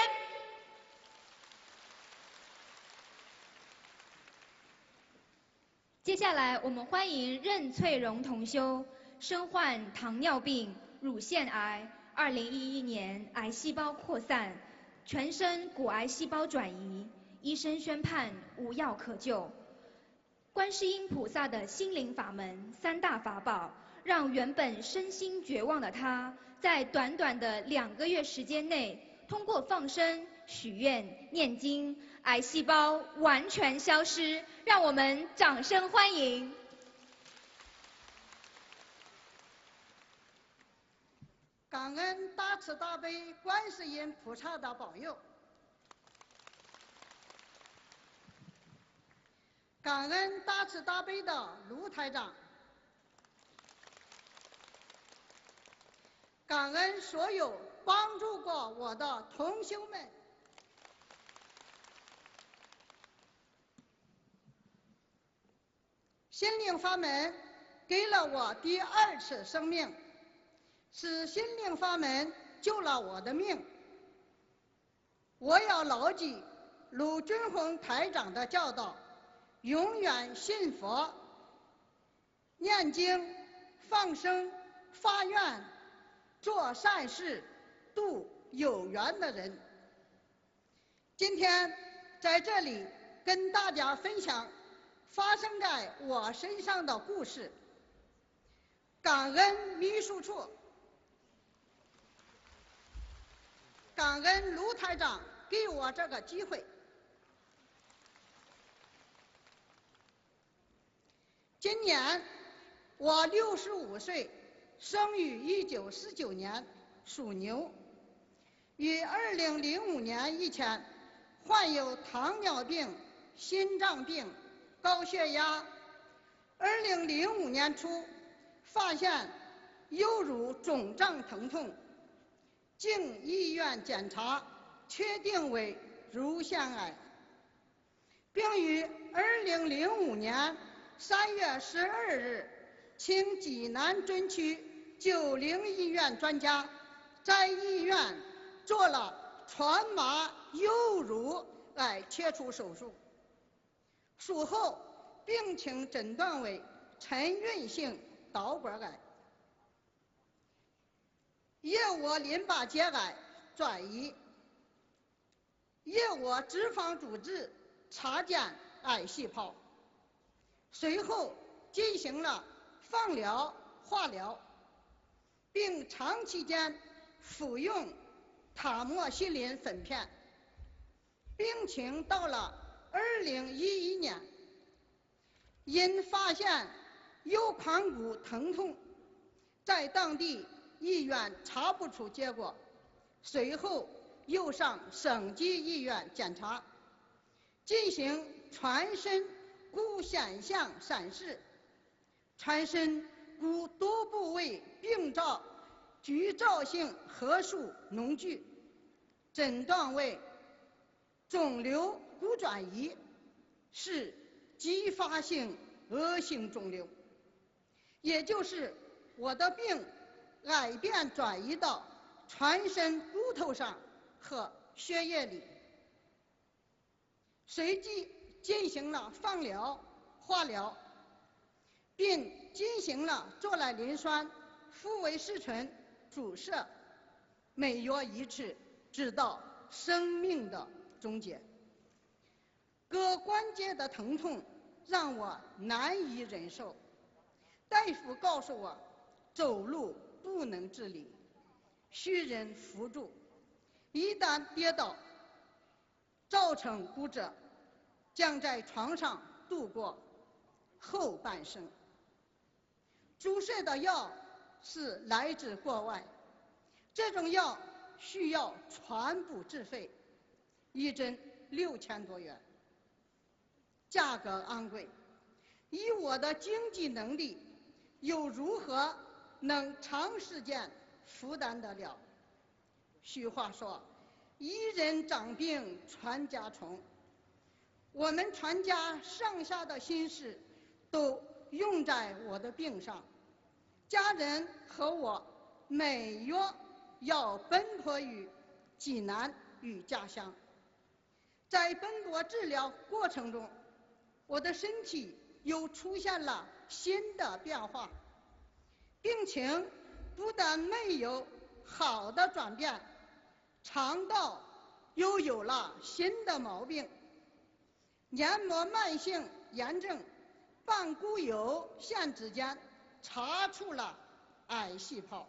接下来我们欢迎任翠荣同修，身患糖尿病、乳腺癌，2011年癌细胞扩散，全身骨癌细胞转移，医生宣判无药可救。观世音菩萨的心灵法门3大法宝，让原本身心绝望的他，在短短的2个月时间内，通过放生、许愿、念经，癌细胞完全消失。让我们掌声欢迎。 感恩大慈大悲观世音菩萨的保佑，感恩大慈大悲的卢台长，感恩所有帮助过我的同修们。心灵法门给了我第2次生命，是心灵法门救了我的命。我要牢记卢军宏台长的教导，永远信佛、念经、放生、发愿，做善事，度有缘的人。今天在这里跟大家分享发生在我身上的故事，感恩秘书处，感恩卢台长给我这个机会。今年我65岁，生于1949年，属牛。于2005年以前患有糖尿病、心脏病、 高血压。2005年初发现右乳肿胀疼痛，经医院检查确定为乳腺癌，并于2005年3月12日请济南准区90医院专家在医院做了全麻右乳癌切除手术，术后病情诊断为沉运性导管癌，腋窝淋巴结癌转移，腋窝脂肪组织插件癌细胞，随后进行了放疗、化疗，并长期间服用塔莫西林粉片。病情到了2011年，因发现右髋骨疼痛，在当地医院查不出结果，随后又上省级医院检查，进行全身骨显像闪视，全身骨多部位病灶局灶性核素脓聚，诊断为肿瘤骨转移，是继发性恶性肿瘤，也就是我的病癌变转移到全身骨头上和血液里。随即进行了放疗、化疗，并进行了唑来磷酸、复位视醇注射，每月1次，直到生命的终结。各关节的疼痛让我难以忍受，大夫告诉我走路不能自理，需人扶助，一旦跌倒造成骨折，将在床上度过后半生。注射的药是来自国外，这种药需要全部自费，一针6000多元，价格昂贵。以我的经济能力，又如何能长时间负担得了？俗话说，一人长病全家穷。我们全家上下的心思都用在我的病上，家人和我每月要奔波于济南与家乡。在奔波治疗过程中，我的身体又出现了新的变化，病情不但没有好的转变，肠道又有了新的毛病，黏膜慢性炎症半骨疣腺之间查出了癌细胞，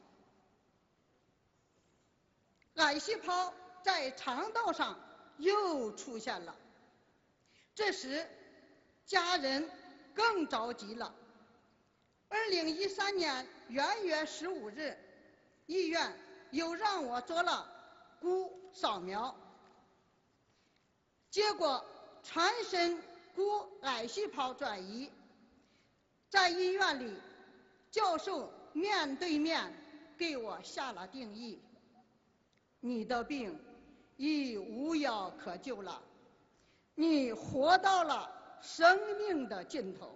癌细胞在肠道上又出现了。这时家人更着急了。2013年元月15日，医院又让我做了骨扫描，结果全身骨癌细胞转移。在医院里，教授面对面给我下了定义：你的病已无药可救了，你活到了生命的尽头。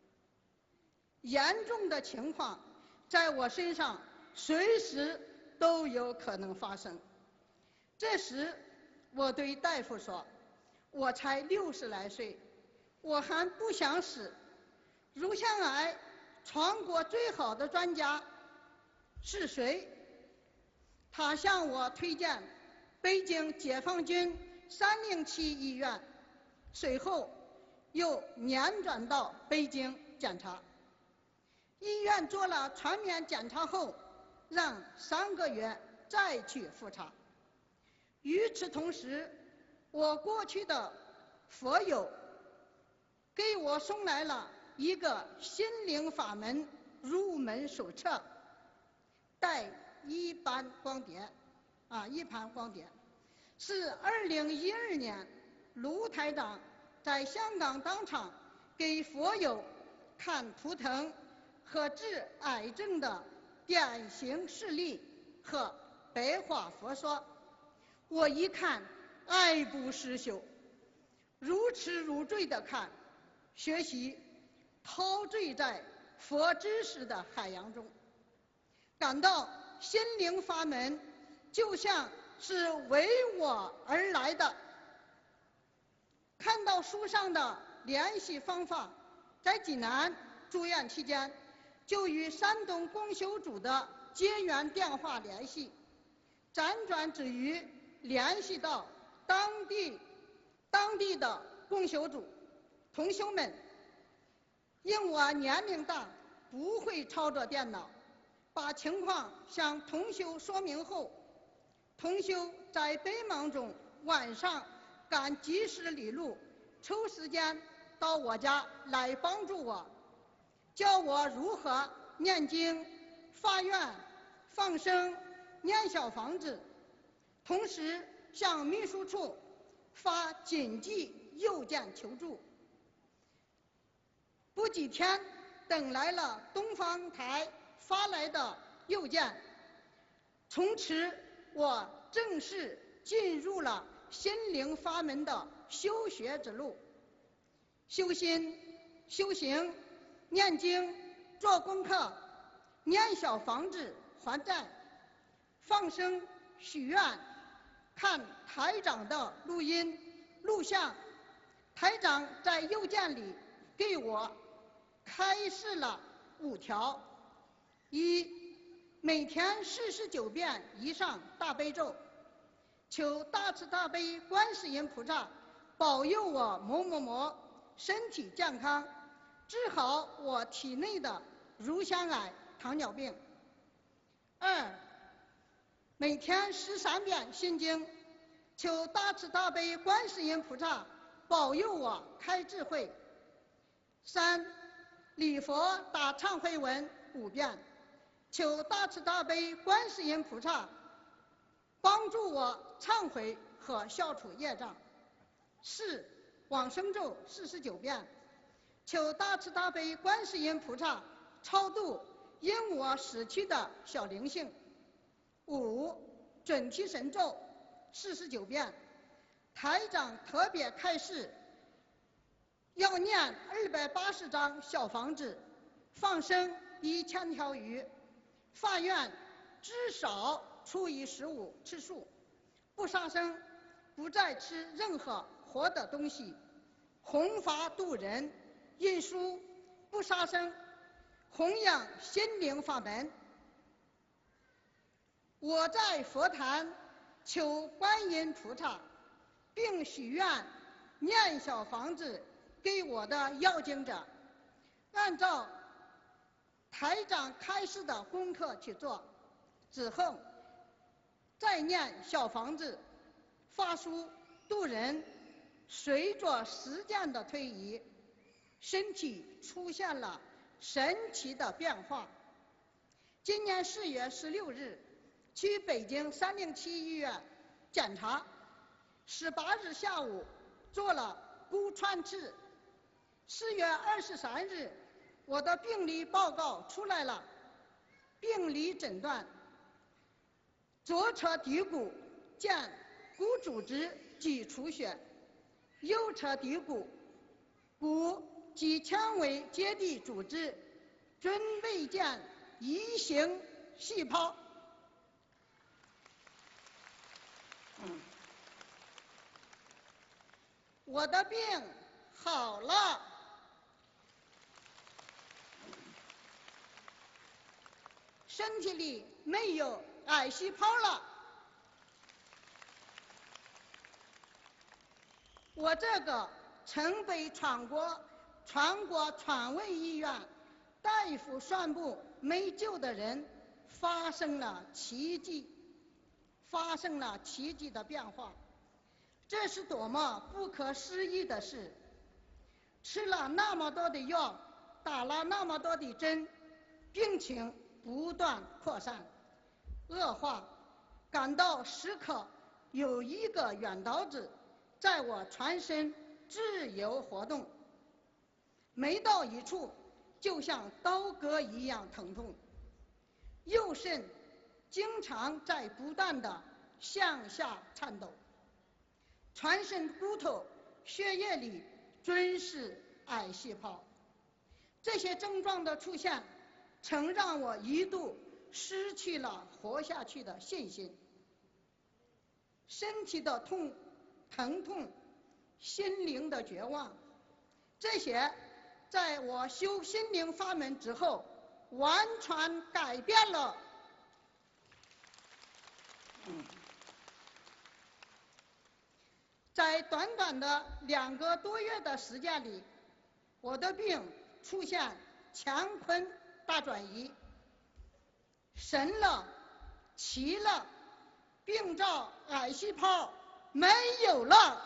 严重的情况在我身上随时都有可能发生。这时我对大夫说，我才60来岁，我还不想死。乳腺癌全国最好的专家是谁？他向我推荐北京解放军307医院，随后又辗转到北京检查。医院做了全面检查后，让3个月再去复查。与此同时，我过去的佛友给我送来了一个心灵法门入门手册，带一盘光碟，是2012年卢台长在香港当场给佛友看图腾和治癌症的典型事例和白话佛说，我一看爱不释手，如痴如醉地看，学习，陶醉在佛知识的海洋中，感到心灵法门就像是为我而来的。看到书上的联系方法，在济南住院期间，就与山东共修组的结缘电话联系，辗转至于联系到当地的共修组同修们。因我年龄大，不会操作电脑，把情况向同修说明后，同修在百忙中晚上赶及时里路，抽时间到我家来帮助我，教我如何念经、发愿、放生、念小房子，同时向秘书处发紧急邮件求助。不几天，等来了东方台发来的邮件，从此我正式进入了心灵法门的修学之路，修心、修行、念经、做功课、念小房子、还债、放生、许愿、看台长的录音、录像。台长在邮件里给我开示了5条：一、每天49遍以上大悲咒，求大慈大悲观世音菩萨保佑我某某某身体健康，治好我体内的乳腺癌、糖尿病。2、每天13遍心经，求大慈大悲观世音菩萨保佑我开智慧。3、礼佛打忏悔文5遍，求大慈大悲观世音菩萨帮助我忏悔和消除业障。4、往生咒49遍，求大慈大悲观世音菩萨超度因我死去的小灵性。5、准提神咒49遍，台长特别开示要念280张小房子，放生1000条鱼，发愿至少除以15吃素，不杀生，不再吃任何活的东西，弘法度人，印书不杀生，弘扬心灵法门。我在佛坛求观音菩萨，并许愿念小房子给我的要经者，按照台长开示的功课去做，之后再念小房子、发书度人。随着时间的推移，身体出现了神奇的变化。今年4月16日去北京307医院检查，18日下午做了骨穿刺。4月23日我的病理报告出来了，病理诊断左侧骶骨见骨组织及出血，右侧骶骨骨及纤维结缔组织均未见移行细胞。我的病好了，身体里没有癌细胞了。我这个曾被全国传闻医院大夫宣布没救的人，发生了奇迹的变化。这是多么不可思议的事！吃了那么多的药，打了那么多的针，病情不断扩散恶化，感到时刻有一个远刀子在我全身自由活动。 每到一处就像刀割一样疼痛，右肾经常在不断的向下颤抖，全身骨头血液里均是癌细胞。这些症状的出现曾让我一度失去了活下去的信心，身体的疼痛，心灵的绝望，这些在我修心灵法门之后完全改变了。在短短的2个多月的时间里，我的病出现乾坤大转移，神了，奇了，病灶癌细胞没有了。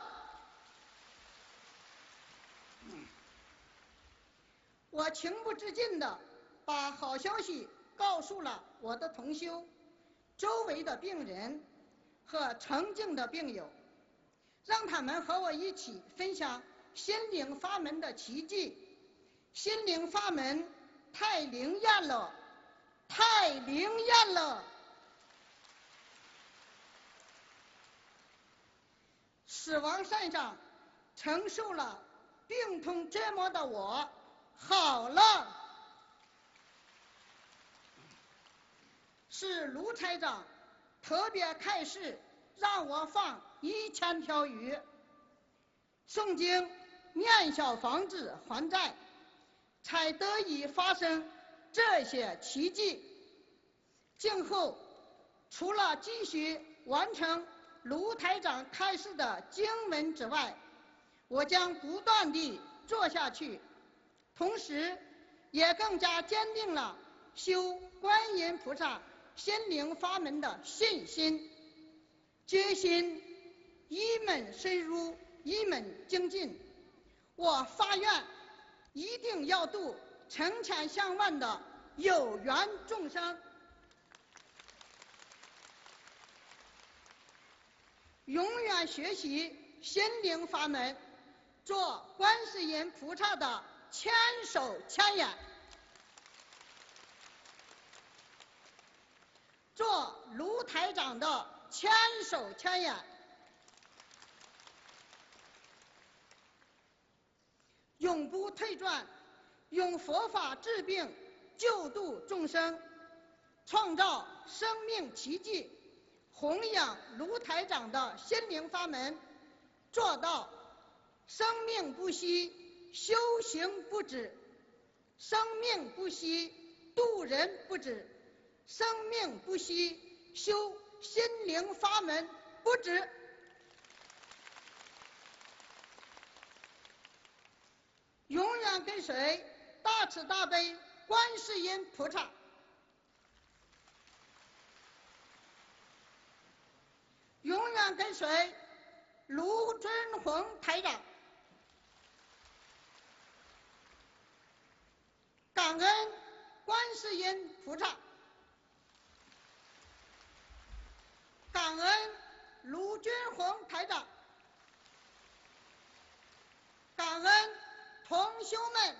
我情不自禁地把好消息告诉了我的同修、周围的病人和曾经的病友，让他们和我一起分享心灵法门的奇迹。心灵法门太灵验了，太灵验了！死亡线上承受了病痛折磨的我好了。是卢台长特别开示让我放1000条鱼，诵经念小房子还债，才得以发生这些奇迹。今后除了继续完成卢台长开示的经文之外，我将不断地做下去，同时也更加坚定了修观音菩萨心灵法门的信心，决心一门深入，一门精进。我发愿一定要度成千上万的有缘众生，永远学习心灵法门，做观世音菩萨的千手千眼，做卢台长的千手千眼，永不退转，用佛法治病，救度众生，创造生命奇迹，弘扬卢台长的心灵法门，做到生命不息，修行不止，生命不息，度人不止，生命不息，修心灵法门不止。永远跟随大慈大悲观世音菩萨，永远跟随卢军宏台长，感恩观世音菩萨，感恩卢军宏台长，感恩同修们。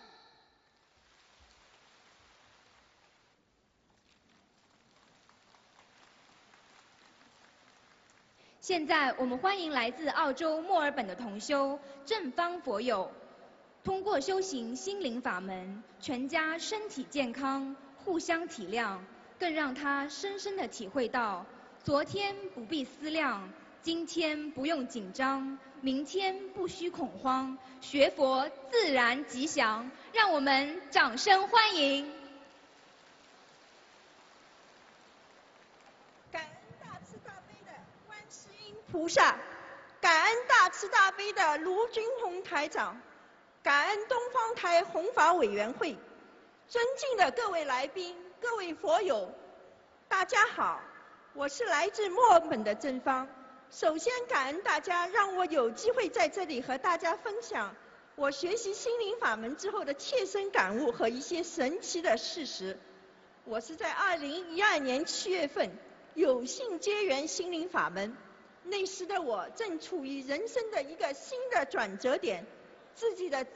现在我们欢迎来自澳洲墨尔本的同修正方佛友，通过修行心灵法门，全家身体健康，互相体谅，更让他深深地体会到，昨天不必思量，今天不用紧张，明天不需恐慌，学佛自然吉祥。让我们掌声欢迎。 感恩大慈大悲的观世音菩萨，感恩大慈大悲的卢军宏台长，感恩东方台弘法委员会，尊敬的各位来宾、各位佛友，大家好，我是来自墨尔本的正方。首先感恩大家让我有机会在这里和大家分享我学习心灵法门之后的切身感悟和一些神奇的事实。我是在2012年7月份有幸结缘心灵法门，那时的我正处于人生的一个新的转折点，自己的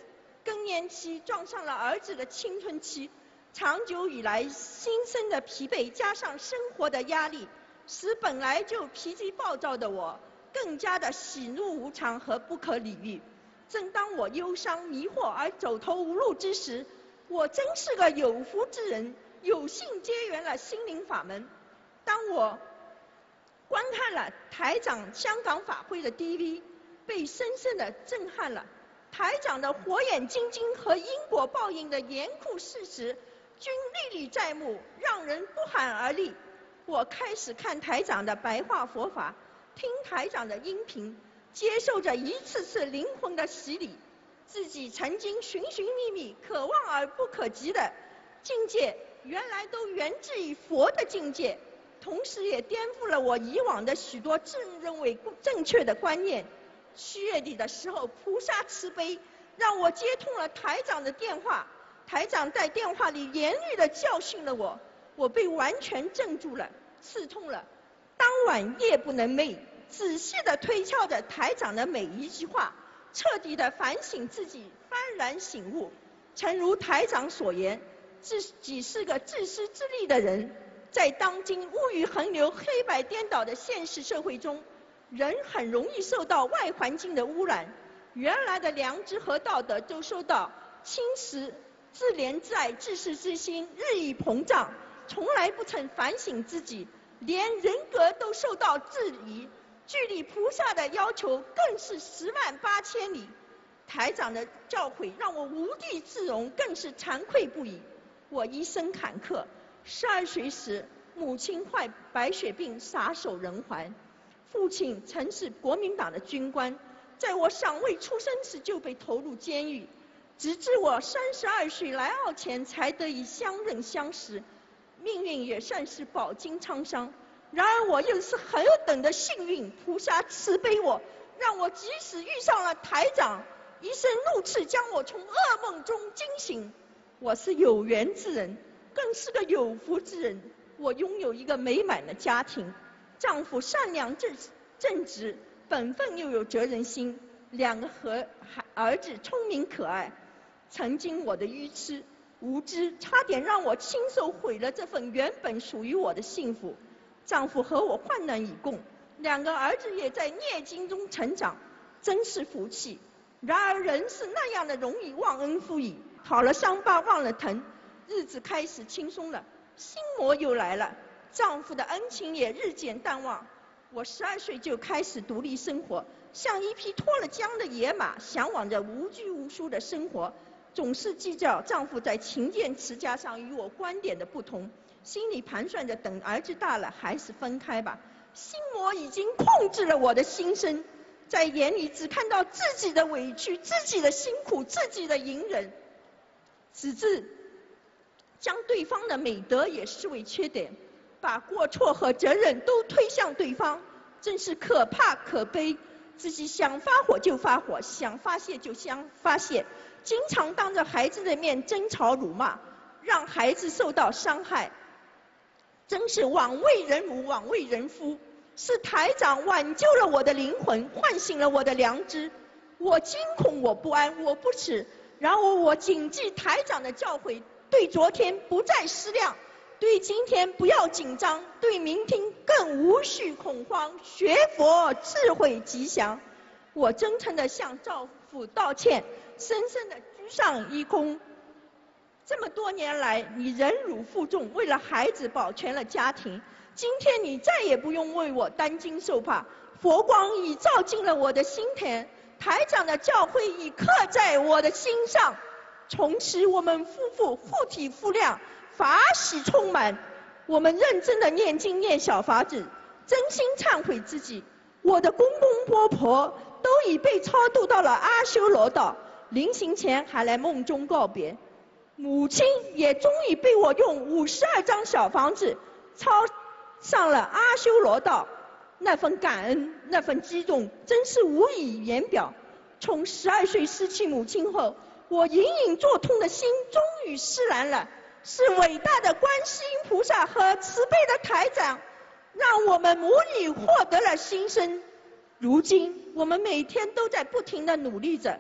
更年期撞上了儿子的青春期，长久以来心身的疲惫加上生活的压力，使本来就脾气暴躁的我更加的喜怒无常和不可理喻。正当我忧伤迷惑而走投无路之时，我真是个有福之人，有幸结缘了心灵法门。当我观看了台长香港法会的 DV， 被深深的震撼了。台长的火眼金睛和因果报应的严酷事实均历历在目，让人不寒而栗。我开始看台长的白话佛法，听台长的音频，接受着一次次灵魂的洗礼。自己曾经寻寻觅觅可望而不可及的境界，原来都源自于佛的境界，同时也颠覆了我以往的许多自认为正确的观念。7月底的时候，菩萨慈悲让我接通了台长的电话，台长在电话里严厉地教训了我，我被完全镇住了，刺痛了。当晚夜不能寐，仔细地推敲着台长的每一句话，彻底地反省自己，幡然醒悟。诚如台长所言，自己是个自私自利的人。在当今物欲横流、黑白颠倒的现实社会中，人很容易受到外环境的污染，原来的良知和道德都受到侵蚀，自怜自爱、自私之心日益膨胀，从来不曾反省自己，连人格都受到质疑，距离菩萨的要求更是108000里。台长的教诲让我无地自容，更是惭愧不已。我一生坎坷，12岁时母亲患白血病撒手人寰，父亲曾是国民党的军官，在我尚未出生时就被投入监狱，直至我32岁来澳前才得以相认相识，命运也算是饱经沧桑。然而我又是何等的幸运，菩萨慈悲我，让我即使遇上了台长，一声怒斥将我从噩梦中惊醒。我是有缘之人，更是个有福之人。我拥有一个美满的家庭，丈夫善良正直，本分又有责任心，2个儿子聪明可爱。曾经我的愚痴无知，差点让我亲手毁了这份原本属于我的幸福。丈夫和我患难与共，2个儿子也在念经中成长，真是福气。然而人是那样的容易忘恩负义，好了伤疤忘了疼，日子开始轻松了，心魔又来了，丈夫的恩情也日渐淡忘。我12岁就开始独立生活，像一匹脱了缰的野马，向往着无拘无束的生活，总是计较丈夫在勤俭持家上与我观点的不同，心里盘算着等儿子大了还是分开吧。心魔已经控制了我的心声，在眼里只看到自己的委屈、自己的辛苦、自己的隐忍，直至将对方的美德也视为缺点，把过错和责任都推向对方，真是可怕可悲。自己想发火就发火，想发泄就想发泄，经常当着孩子的面争吵辱骂，让孩子受到伤害，真是枉为人母，枉为人夫。是台长挽救了我的灵魂，唤醒了我的良知。我惊恐，我不安，我不耻。然而我谨记台长的教诲，对昨天不再思量，对今天不要紧张，对明天更无需恐慌。学佛智慧吉祥。我真诚地向丈夫道歉，深深地鞠上一躬。这么多年来，你忍辱负重，为了孩子保全了家庭。今天你再也不用为我担惊受怕，佛光已照进了我的心田，台长的教诲已刻在我的心上。从此我们夫妇互体互谅，法喜充满。我们认真的念经念小法子，真心忏悔自己。我的公公婆婆都已被超度到了阿修罗道，临行前还来梦中告别。母亲也终于被我用52张小房子超上了阿修罗道，那份感恩，那份激动，真是无以言表。从12岁失去母亲后，我隐隐作痛的心终于释然了。是伟大的观世音菩萨和慈悲的台长，让我们母女获得了新生。如今我们每天都在不停地努力着，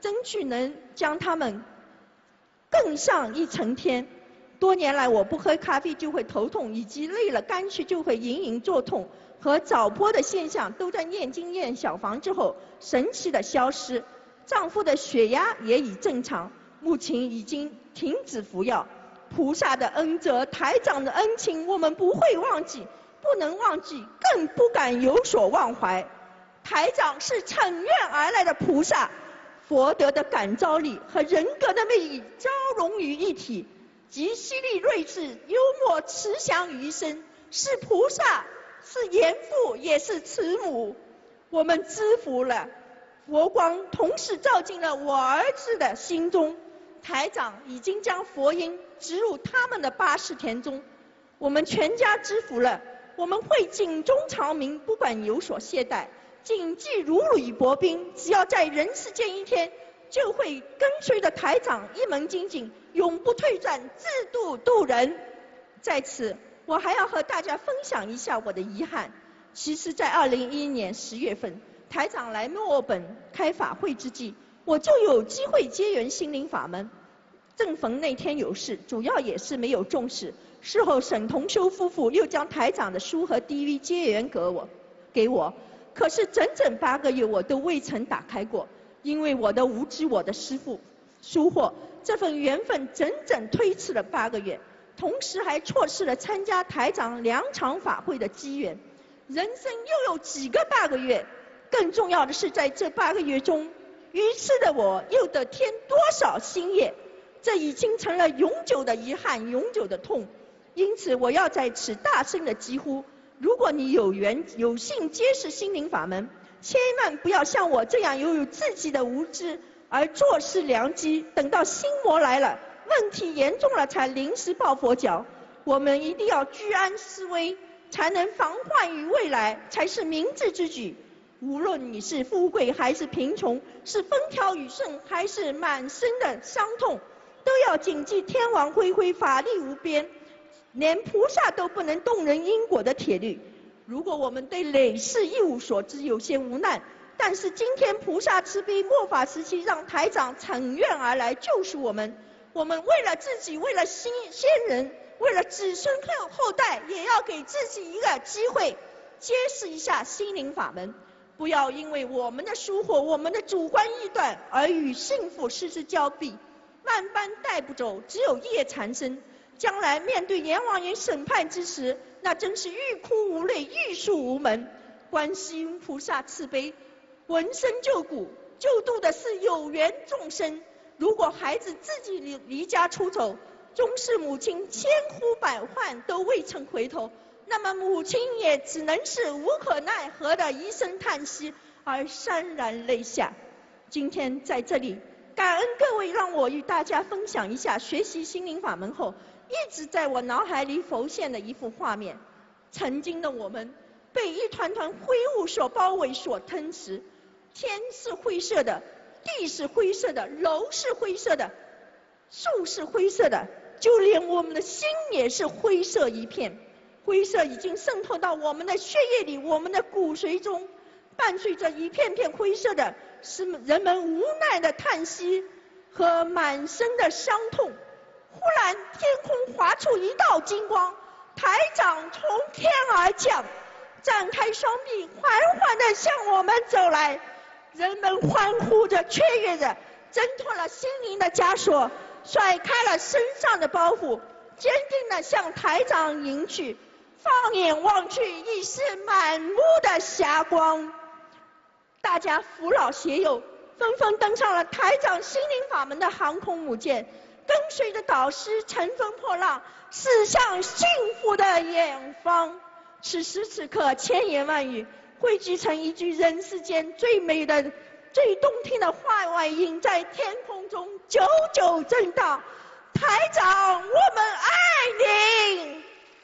争取能将他们更上一层天。多年来，我不喝咖啡就会头痛，以及累了干去就会隐隐作痛和早剖的现象，都在念经念小房之后神奇的消失。丈夫的血压也已正常，目前已经停止服药。菩萨的恩泽，台长的恩情，我们不会忘记，不能忘记，更不敢有所忘怀。台长是乘愿而来的菩萨，佛德的感召力和人格的魅力交融于一体，集犀利睿智、幽默慈祥于一身，是菩萨，是严父，也是慈母。我们知福了，佛光同时照进了我儿子的心中。台长已经将佛音植入他们的巴士田中，我们全家知福了。我们会警钟长鸣，不管有所懈怠，谨记如履薄冰。只要在人世间一天，就会跟随着台长一门精进，永不退转，自度度人。在此，我还要和大家分享一下我的遗憾。其实，在2011年10月份，台长来墨尔本开法会之际，我就有机会结缘心灵法门。正逢那天有事，主要也是没有重视。事后沈同修夫妇又将台长的书和 DV 结缘给我，可是整整8个月我都未曾打开过，因为我的无知，我的师父疏忽，这份缘分整整推迟了8个月，同时还错失了参加台长2场法会的机缘。人生又有几个8个月？更重要的是，在这8个月中，愚痴的我又得添多少新业？这已经成了永久的遗憾，永久的痛。因此，我要在此大声的疾呼：如果你有缘有幸结识心灵法门，千万不要像我这样拥有自己的无知而坐视良机，等到心魔来了，问题严重了才临时抱佛脚。我们一定要居安思危，才能防患于未来，才是明智之举。无论你是富贵还是贫穷，是风调雨顺还是满身的伤痛，都要谨记天网恢恢，法力无边，连菩萨都不能动人因果的铁律。如果我们对累世一无所知，有些无奈，但是今天菩萨慈悲，末法时期让台长乘愿而来救赎我们。我们为了自己，为了先人，为了子孙后代，也要给自己一个机会，揭示一下心灵法门。不要因为我们的疏忽，我们的主观臆断而与幸福失之交臂。万般带不走，只有业缠身。将来面对阎王爷审判之时，那真是欲哭无泪，欲诉无门。观世音菩萨慈悲，闻声救苦，救度的是有缘众生。如果孩子自己离家出走，终是母亲千呼百唤都未曾回头，那么母亲也只能是无可奈何的一声叹息而潸然泪下。今天在这里，感恩各位让我与大家分享一下学习心灵法门后一直在我脑海里浮现的一幅画面。曾经的我们被一团团灰雾所包围，所吞噬，天是灰色的，地是灰色的，楼是灰色的，树是灰色的，就连我们的心也是灰色一片。灰色已经渗透到我们的血液里，我们的骨髓中，伴随着一片片灰色的，是人们无奈的叹息和满身的伤痛。忽然天空划出一道金光，台长从天而降，展开双臂，缓缓地向我们走来。人们欢呼着，雀跃着，挣脱了心灵的枷锁，甩开了身上的包袱，坚定地向台长迎去。放眼望去，已是满目的霞光。大家扶老携幼，纷纷登上了台长心灵法门的航空母舰，跟随着导师乘风破浪，驶向幸福的远方。此时此刻，千言万语汇聚成一句人世间最美的、最动听的话外音，在天空中久久震荡。台长，我们爱您！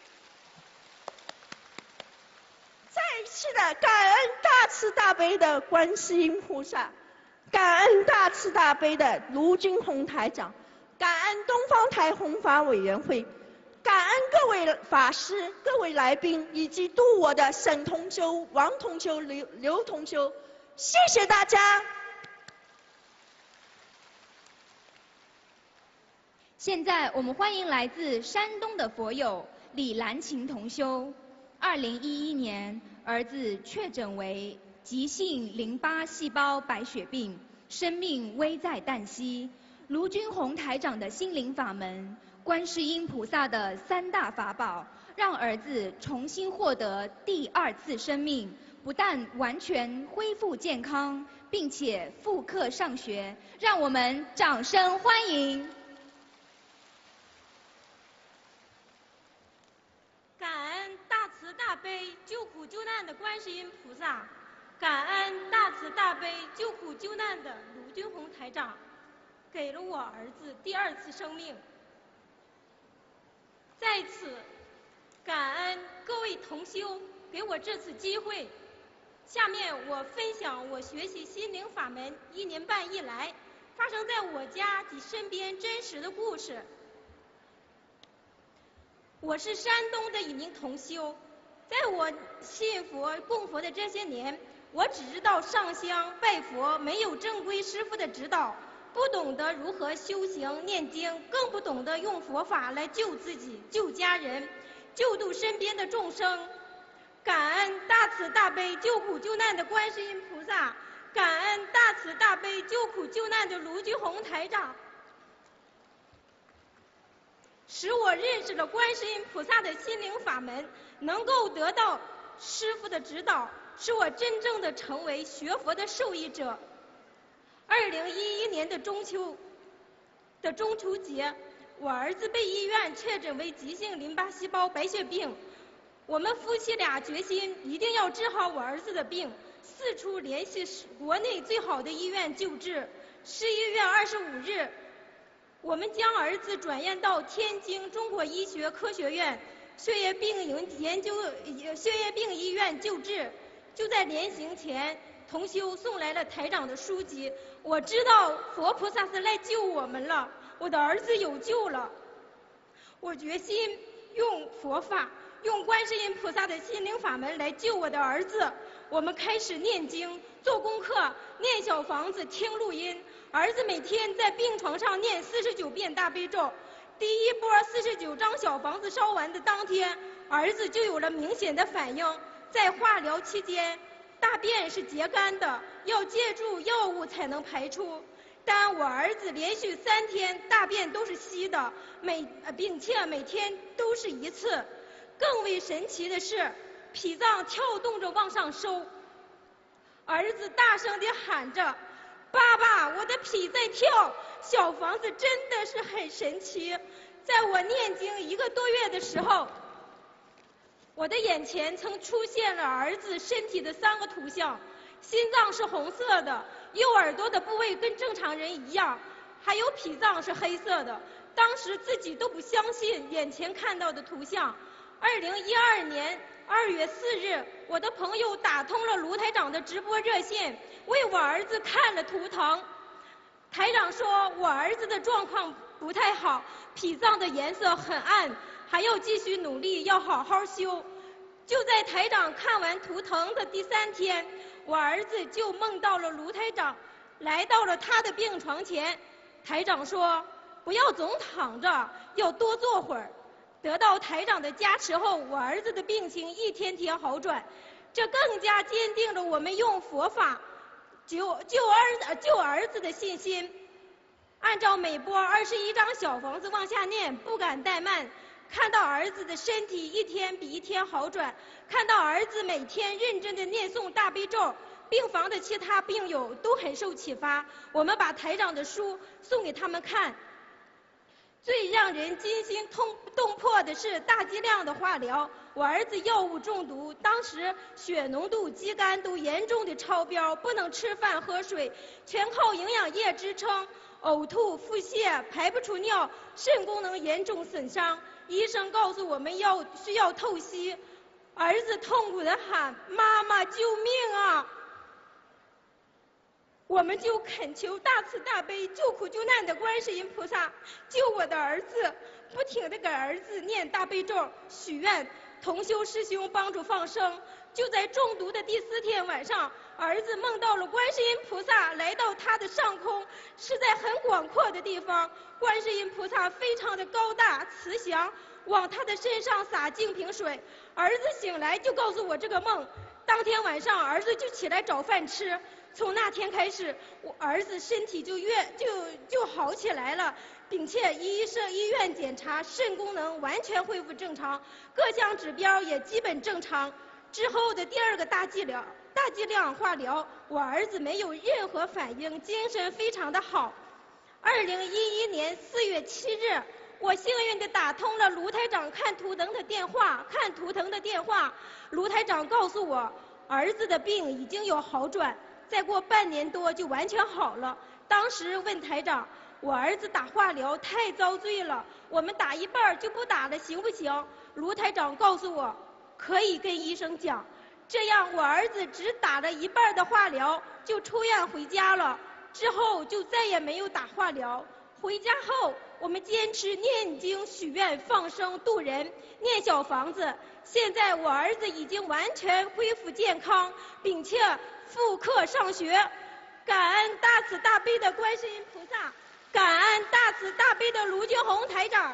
再次的感恩大慈大悲的观世音菩萨，感恩大慈大悲的卢军宏台长，感恩东方台弘法委员会，感恩各位法师、各位来宾，以及度我的沈同修、王同修、刘同修，谢谢大家。 现在我们欢迎来自山东的佛友李兰琴同修。2011年，儿子确诊为急性淋巴细胞白血病，生命危在旦夕。卢军宏台长的心灵法门、观世音菩萨的3大法宝，让儿子重新获得第2次生命，不但完全恢复健康，并且复课上学。让我们掌声欢迎！ 感恩大慈大悲救苦救难的观世音菩萨，感恩大慈大悲救苦救难的卢军宏台长，给了我儿子第2次生命。在此感恩各位同修给我这次机会。下面我分享我学习心灵法门1年半以来发生在我家及身边真实的故事。我是山东的一名同修，在我信佛供佛的这些年，我只知道上香拜佛，没有正规师傅的指导，不懂得如何修行念经，更不懂得用佛法来救自己、救家人、救度身边的众生。感恩大慈大悲救苦救难的观世音菩萨，感恩大慈大悲救苦救难的卢军宏台长，使我认识了观世音菩萨的心灵法门，能够得到师父的指导，使我真正的成为学佛的受益者。2011年的中秋节，我儿子被医院确诊为急性淋巴细胞白血病，我们夫妻俩决心一定要治好我儿子的病，四处联系国内最好的医院救治。11月25日，我们将儿子转院到天津中国医学科学院血液病医院救治。就在临行前，同修送来了台长的书籍，我知道佛菩萨是来救我们了，我的儿子有救了。我决心用佛法，用观世音菩萨的心灵法门来救我的儿子。我们开始念经、做功课、念小房子、听录音。儿子每天在病床上念49遍大悲咒。第一波49张小房子烧完的当天，儿子就有了明显的反应。在化疗期间，大便是结干的，要借助药物才能排出。但我儿子连续3天大便都是稀的，并且每天都是1次。更为神奇的是，脾脏跳动着往上收。儿子大声地喊着：“爸爸，我的脾在跳！”小房子真的是很神奇。在我念经1个多月的时候，我的眼前曾出现了儿子身体的3个图像，心脏是红色的，右耳朵的部位跟正常人一样，还有脾脏是黑色的。当时自己都不相信眼前看到的图像。2012年2月4日，我的朋友打通了卢台长的直播热线，为我儿子看了图腾。台长说我儿子的状况不太好，脾脏的颜色很暗，还要继续努力，要好好修。就在台长看完图腾的第3天，我儿子就梦到了卢台长，来到了他的病床前。台长说不要总躺着，要多坐会儿。得到台长的加持后，我儿子的病情一天天好转，这更加坚定了我们用佛法救儿子的信心。按照每波21张小房子往下念，不敢怠慢。看到儿子的身体一天比一天好转，看到儿子每天认真的念诵大悲咒，病房的其他病友都很受启发。我们把台长的书送给他们看。最让人惊心动魄的是大剂量的化疗，我儿子药物中毒，当时血浓度、肌酐都严重的超标，不能吃饭喝水，全靠营养液支撑，呕吐、腹泻、排不出尿，肾功能严重损伤。医生告诉我们需要透析，儿子痛苦地喊：“妈妈，救命啊！”我们就恳求大慈大悲救苦救难的观世音菩萨救我的儿子，不停地给儿子念大悲咒，许愿同修师兄帮助放生， 就在中毒的第4天晚上，儿子梦到了观世音菩萨来到他的上空，是在很广阔的地方。观世音菩萨非常的高大慈祥，往他的身上洒净瓶水。儿子醒来就告诉我这个梦。当天晚上，儿子就起来找饭吃。从那天开始，我儿子身体就好起来了，并且医院检查，肾功能完全恢复正常，各项指标也基本正常。之后的第2个大剂量化疗，我儿子没有任何反应，精神非常的好。2011年4月7日，我幸运地打通了卢台长看图腾的电话，卢台长告诉我，儿子的病已经有好转，再过半年多就完全好了。当时问台长，我儿子打化疗太遭罪了，我们打一半就不打了行不行？卢台长告诉我，可以跟医生讲。这样我儿子只打了一半的化疗就出院回家了，之后就再也没有打化疗。回家后我们坚持念经许愿放生度人，念小房子。现在我儿子已经完全恢复健康，并且复课上学。感恩大慈大悲的观世音菩萨，感恩大慈大悲的卢军红台长。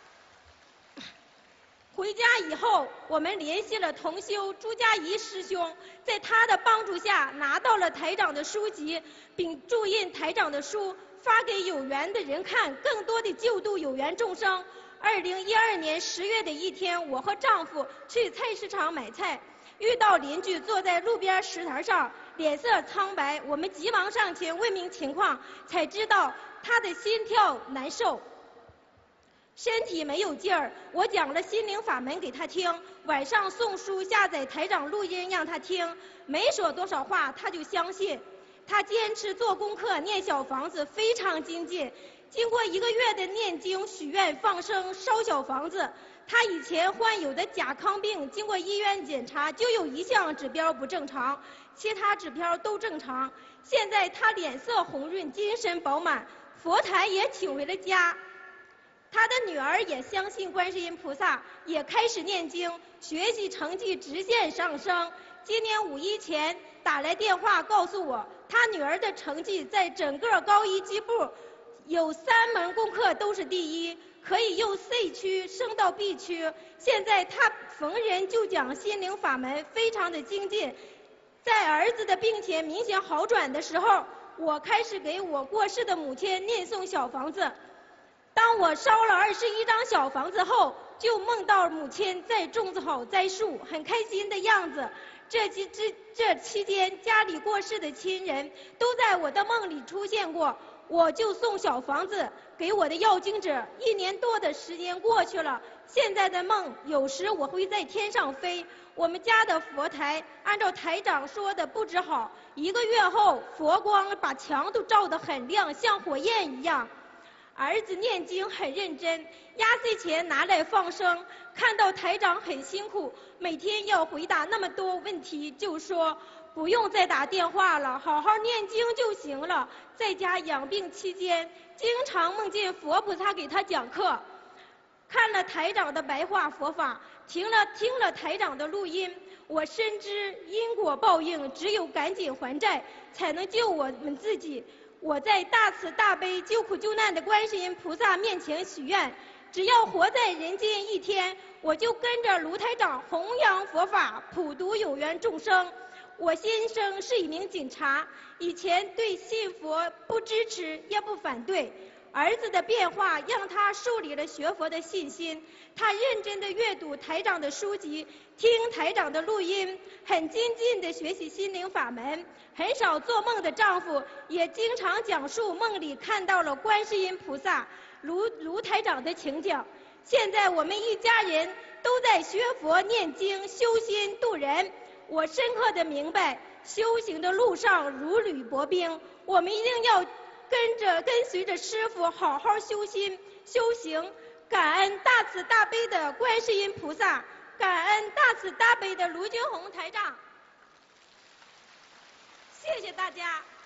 回家以后，我们联系了同修朱家怡师兄，在他的帮助下拿到了台长的书籍，并注印台长的书，发给有缘的人看，更多的救度有缘众生。2012年10月的一天，我和丈夫去菜市场买菜，遇到邻居坐在路边石台上，脸色苍白，我们急忙上前问明情况，才知道他的心跳难受，身体没有劲儿。我讲了心灵法门给他听，晚上送书下载台长录音让他听，没说多少话他就相信。他坚持做功课念小房子，非常精进。经过1个月的念经许愿放生烧小房子，他以前患有的甲亢病经过医院检查就有1项指标不正常，其他指标都正常。现在他脸色红润，精神饱满，佛台也请回了家。他的女儿也相信观世音菩萨，也开始念经，学习成绩直线上升。今年5一前打来电话告诉我，他女儿的成绩在整个高一级部有3门功课都是第1，可以由 C 区升到 B 区。现在他逢人就讲心灵法门，非常的精进。在儿子的病情明显好转的时候，我开始给我过世的母亲念诵小房子。当我烧了21张小房子后，就梦到母亲在种好栽树，很开心的样子。这期间家里过世的亲人都在我的梦里出现过，我就送小房子给我的要经者。1年多的时间过去了，现在的梦有时我会在天上飞。我们家的佛台按照台长说的布置好，1个月后佛光把墙都照得很亮，像火焰一样。儿子念经很认真，压岁钱拿来放生，看到台长很辛苦，每天要回答那么多问题，就说不用再打电话了，好好念经就行了。在家养病期间，经常梦见佛菩萨给他讲课，看了台长的白话佛法，听了台长的录音，我深知因果报应，只有赶紧还债，才能救我们自己。我在大慈大悲救苦救难的观世音菩萨面前许愿，只要活在人间1天，我就跟着卢台长弘扬佛法，普度有缘众生。我先生是一名警察，以前对信佛不支持也不反对，儿子的变化让他树立了学佛的信心。他认真地阅读台长的书籍，听台长的录音，很精进地学习心灵法门。很少做梦的丈夫也经常讲述梦里看到了观世音菩萨、卢台长的情景。现在我们一家人都在学佛念经修心度人。我深刻地明白，修行的路上如履薄冰，我们一定要跟随着师父好好修心修行。感恩大慈大悲的观世音菩萨，感恩大慈大悲的卢军红台长。谢谢大家。